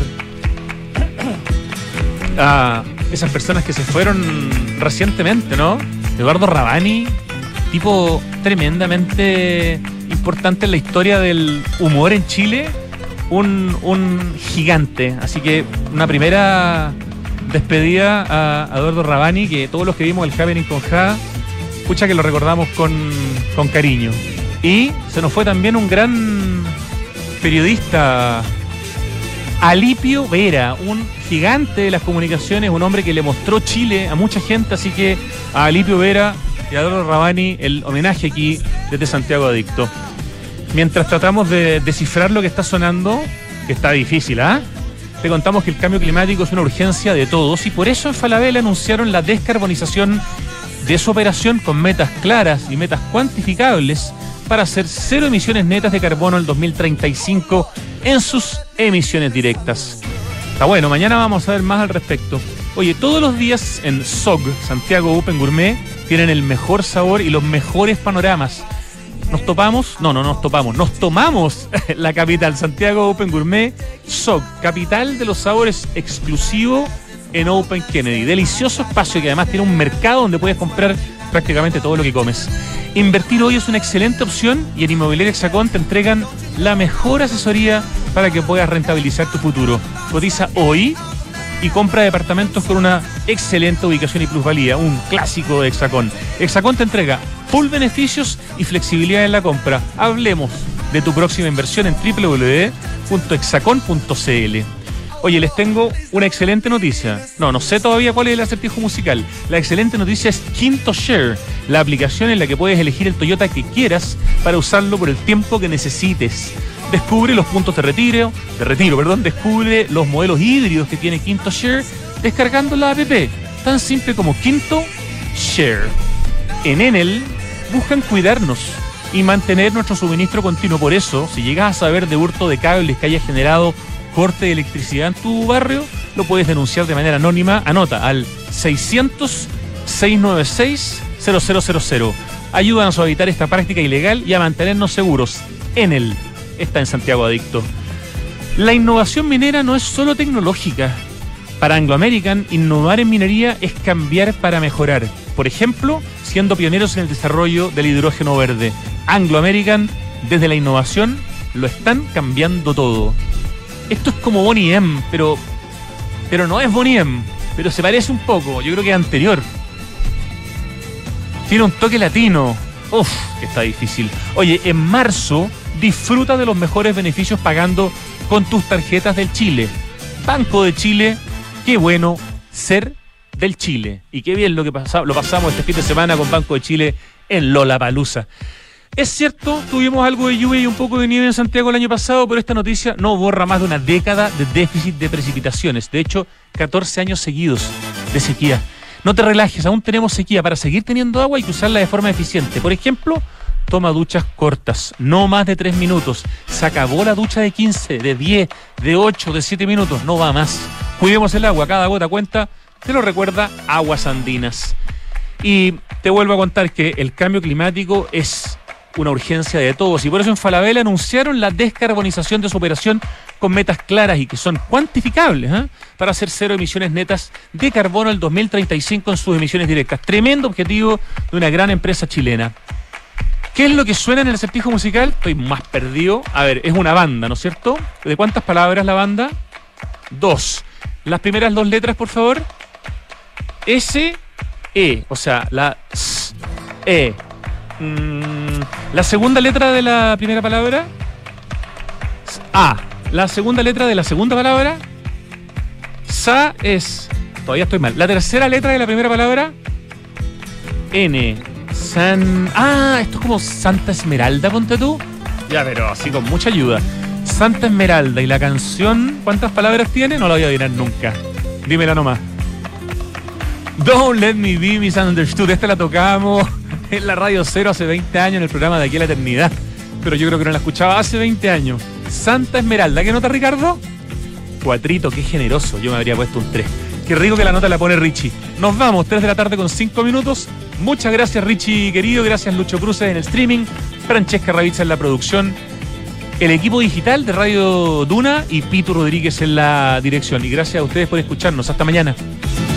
a esas personas que se fueron recientemente, ¿no? Eduardo Rabani, tipo tremendamente importante en la historia del humor en Chile, un, un gigante. Así que una primera despedida a, a Eduardo Rabani, que todos los que vimos el Happening con Ja, escucha que lo recordamos con, con cariño. Y se nos fue también un gran periodista, Alipio Vera, un gigante de las comunicaciones, un hombre que le mostró Chile a mucha gente, así que a Alipio Vera y a Eduardo Rabani el homenaje aquí desde Santiago Adicto. Mientras tratamos de descifrar lo que está sonando, que está difícil, ¿ah? ¿eh? te contamos que el cambio climático es una urgencia de todos y por eso en Falabella anunciaron la descarbonización de su operación con metas claras y metas cuantificables para hacer cero emisiones netas de carbono en el dos mil treinta y cinco en sus emisiones directas. Está bueno, mañana vamos a ver más al respecto. Oye, todos los días en S O G, Santiago Open Gourmet, tienen el mejor sabor y los mejores panoramas. Nos topamos, no, no nos topamos, nos tomamos la capital, Santiago Open Gourmet, S O G, capital de los sabores exclusivo en Open Kennedy. Delicioso espacio que además tiene un mercado donde puedes comprar prácticamente todo lo que comes. Invertir hoy es una excelente opción y en Inmobiliaria Hexacón te entregan la mejor asesoría para que puedas rentabilizar tu futuro. Cotiza hoy y compra departamentos con una excelente ubicación y plusvalía, un clásico de Hexacón. Hexacón te entrega full beneficios y flexibilidad en la compra. Hablemos de tu próxima inversión en doble u doble u doble u punto hexacón punto c l. Oye, les tengo una excelente noticia. No, no sé todavía cuál es el acertijo musical. La excelente noticia es Quinto Share, la aplicación en la que puedes elegir el Toyota que quieras para usarlo por el tiempo que necesites. Descubre los puntos de retiro, de retiro, perdón, descubre los modelos híbridos que tiene Quinto Share descargando la app. Tan simple como Quinto Share. En Enel buscan cuidarnos y mantener nuestro suministro continuo. Por eso, si llegas a saber de hurto de cables que haya generado corte de electricidad en tu barrio, lo puedes denunciar de manera anónima. Anota al seiscientos, seiscientos noventa y seis, cero cero cero cero. Ayúdanos a evitar esta práctica ilegal y a mantenernos seguros. Enel está en Santiago Adicto. La innovación minera no es solo tecnológica. Para Anglo American, innovar en minería es cambiar para mejorar. Por ejemplo, siendo pioneros en el desarrollo del hidrógeno verde. Anglo American, desde la innovación, lo están cambiando todo. Esto es como Bonnie M, pero, pero no es Bonnie M, pero se parece un poco, yo creo que es anterior. Tiene un toque latino. Uf, que está difícil. Oye, en marzo disfruta de los mejores beneficios pagando con tus tarjetas del Chile. Banco de Chile, qué bueno ser del Chile. Y qué bien lo que pasa, lo pasamos este fin de semana con Banco de Chile en Lollapalooza. Es cierto, tuvimos algo de lluvia y un poco de nieve en Santiago el año pasado, pero esta noticia no borra más de una década de déficit de precipitaciones. De hecho, catorce años seguidos de sequía. No te relajes, aún tenemos sequía. Para seguir teniendo agua hay que usarla de forma eficiente. Por ejemplo, toma duchas cortas, no más de tres minutos. Se acabó la ducha de quince, de diez, de ocho, de siete minutos. No va más. Cuidemos el agua, cada gota cuenta. Te lo recuerda Aguas Andinas. Y te vuelvo a contar que el cambio climático es una urgencia de todos y por eso en Falabella anunciaron la descarbonización de su operación con metas claras y que son cuantificables, ¿eh? para hacer cero emisiones netas de carbono el dos mil treinta y cinco en sus emisiones directas. Tremendo objetivo de una gran empresa chilena. ¿Qué es lo que suena en el acertijo musical? Estoy más perdido. A ver, es una banda, ¿no es cierto? ¿De cuántas palabras la banda? Dos. Las primeras dos letras, por favor. S, E, o sea, la S, E. Mm, la segunda letra de la primera palabra, A. La segunda letra de la segunda palabra, Sa es, todavía estoy mal. La tercera letra de la primera palabra, N. San. Ah, esto es como Santa Esmeralda, ponte tú. Ya, pero así con mucha ayuda. Santa Esmeralda. Y la canción, ¿cuántas palabras tiene? No la voy a adivinar nunca. Dímela nomás. Don't Let Me Be Misunderstood. Esta la tocamos en la Radio Cero hace veinte años en el programa De Aquí a la Eternidad. Pero yo creo que no la escuchaba hace veinte años. Santa Esmeralda. ¿Qué nota, Ricardo? Cuatrito, qué generoso. Yo me habría puesto un tres. Qué rico que la nota la pone Richie. Nos vamos, tres de la tarde con cinco minutos. Muchas gracias, Richie querido. Gracias, Lucho Cruces en el streaming. Francesca Ravizza en la producción. El equipo digital de Radio Duna y Pitu Rodríguez en la dirección. Y gracias a ustedes por escucharnos. Hasta mañana.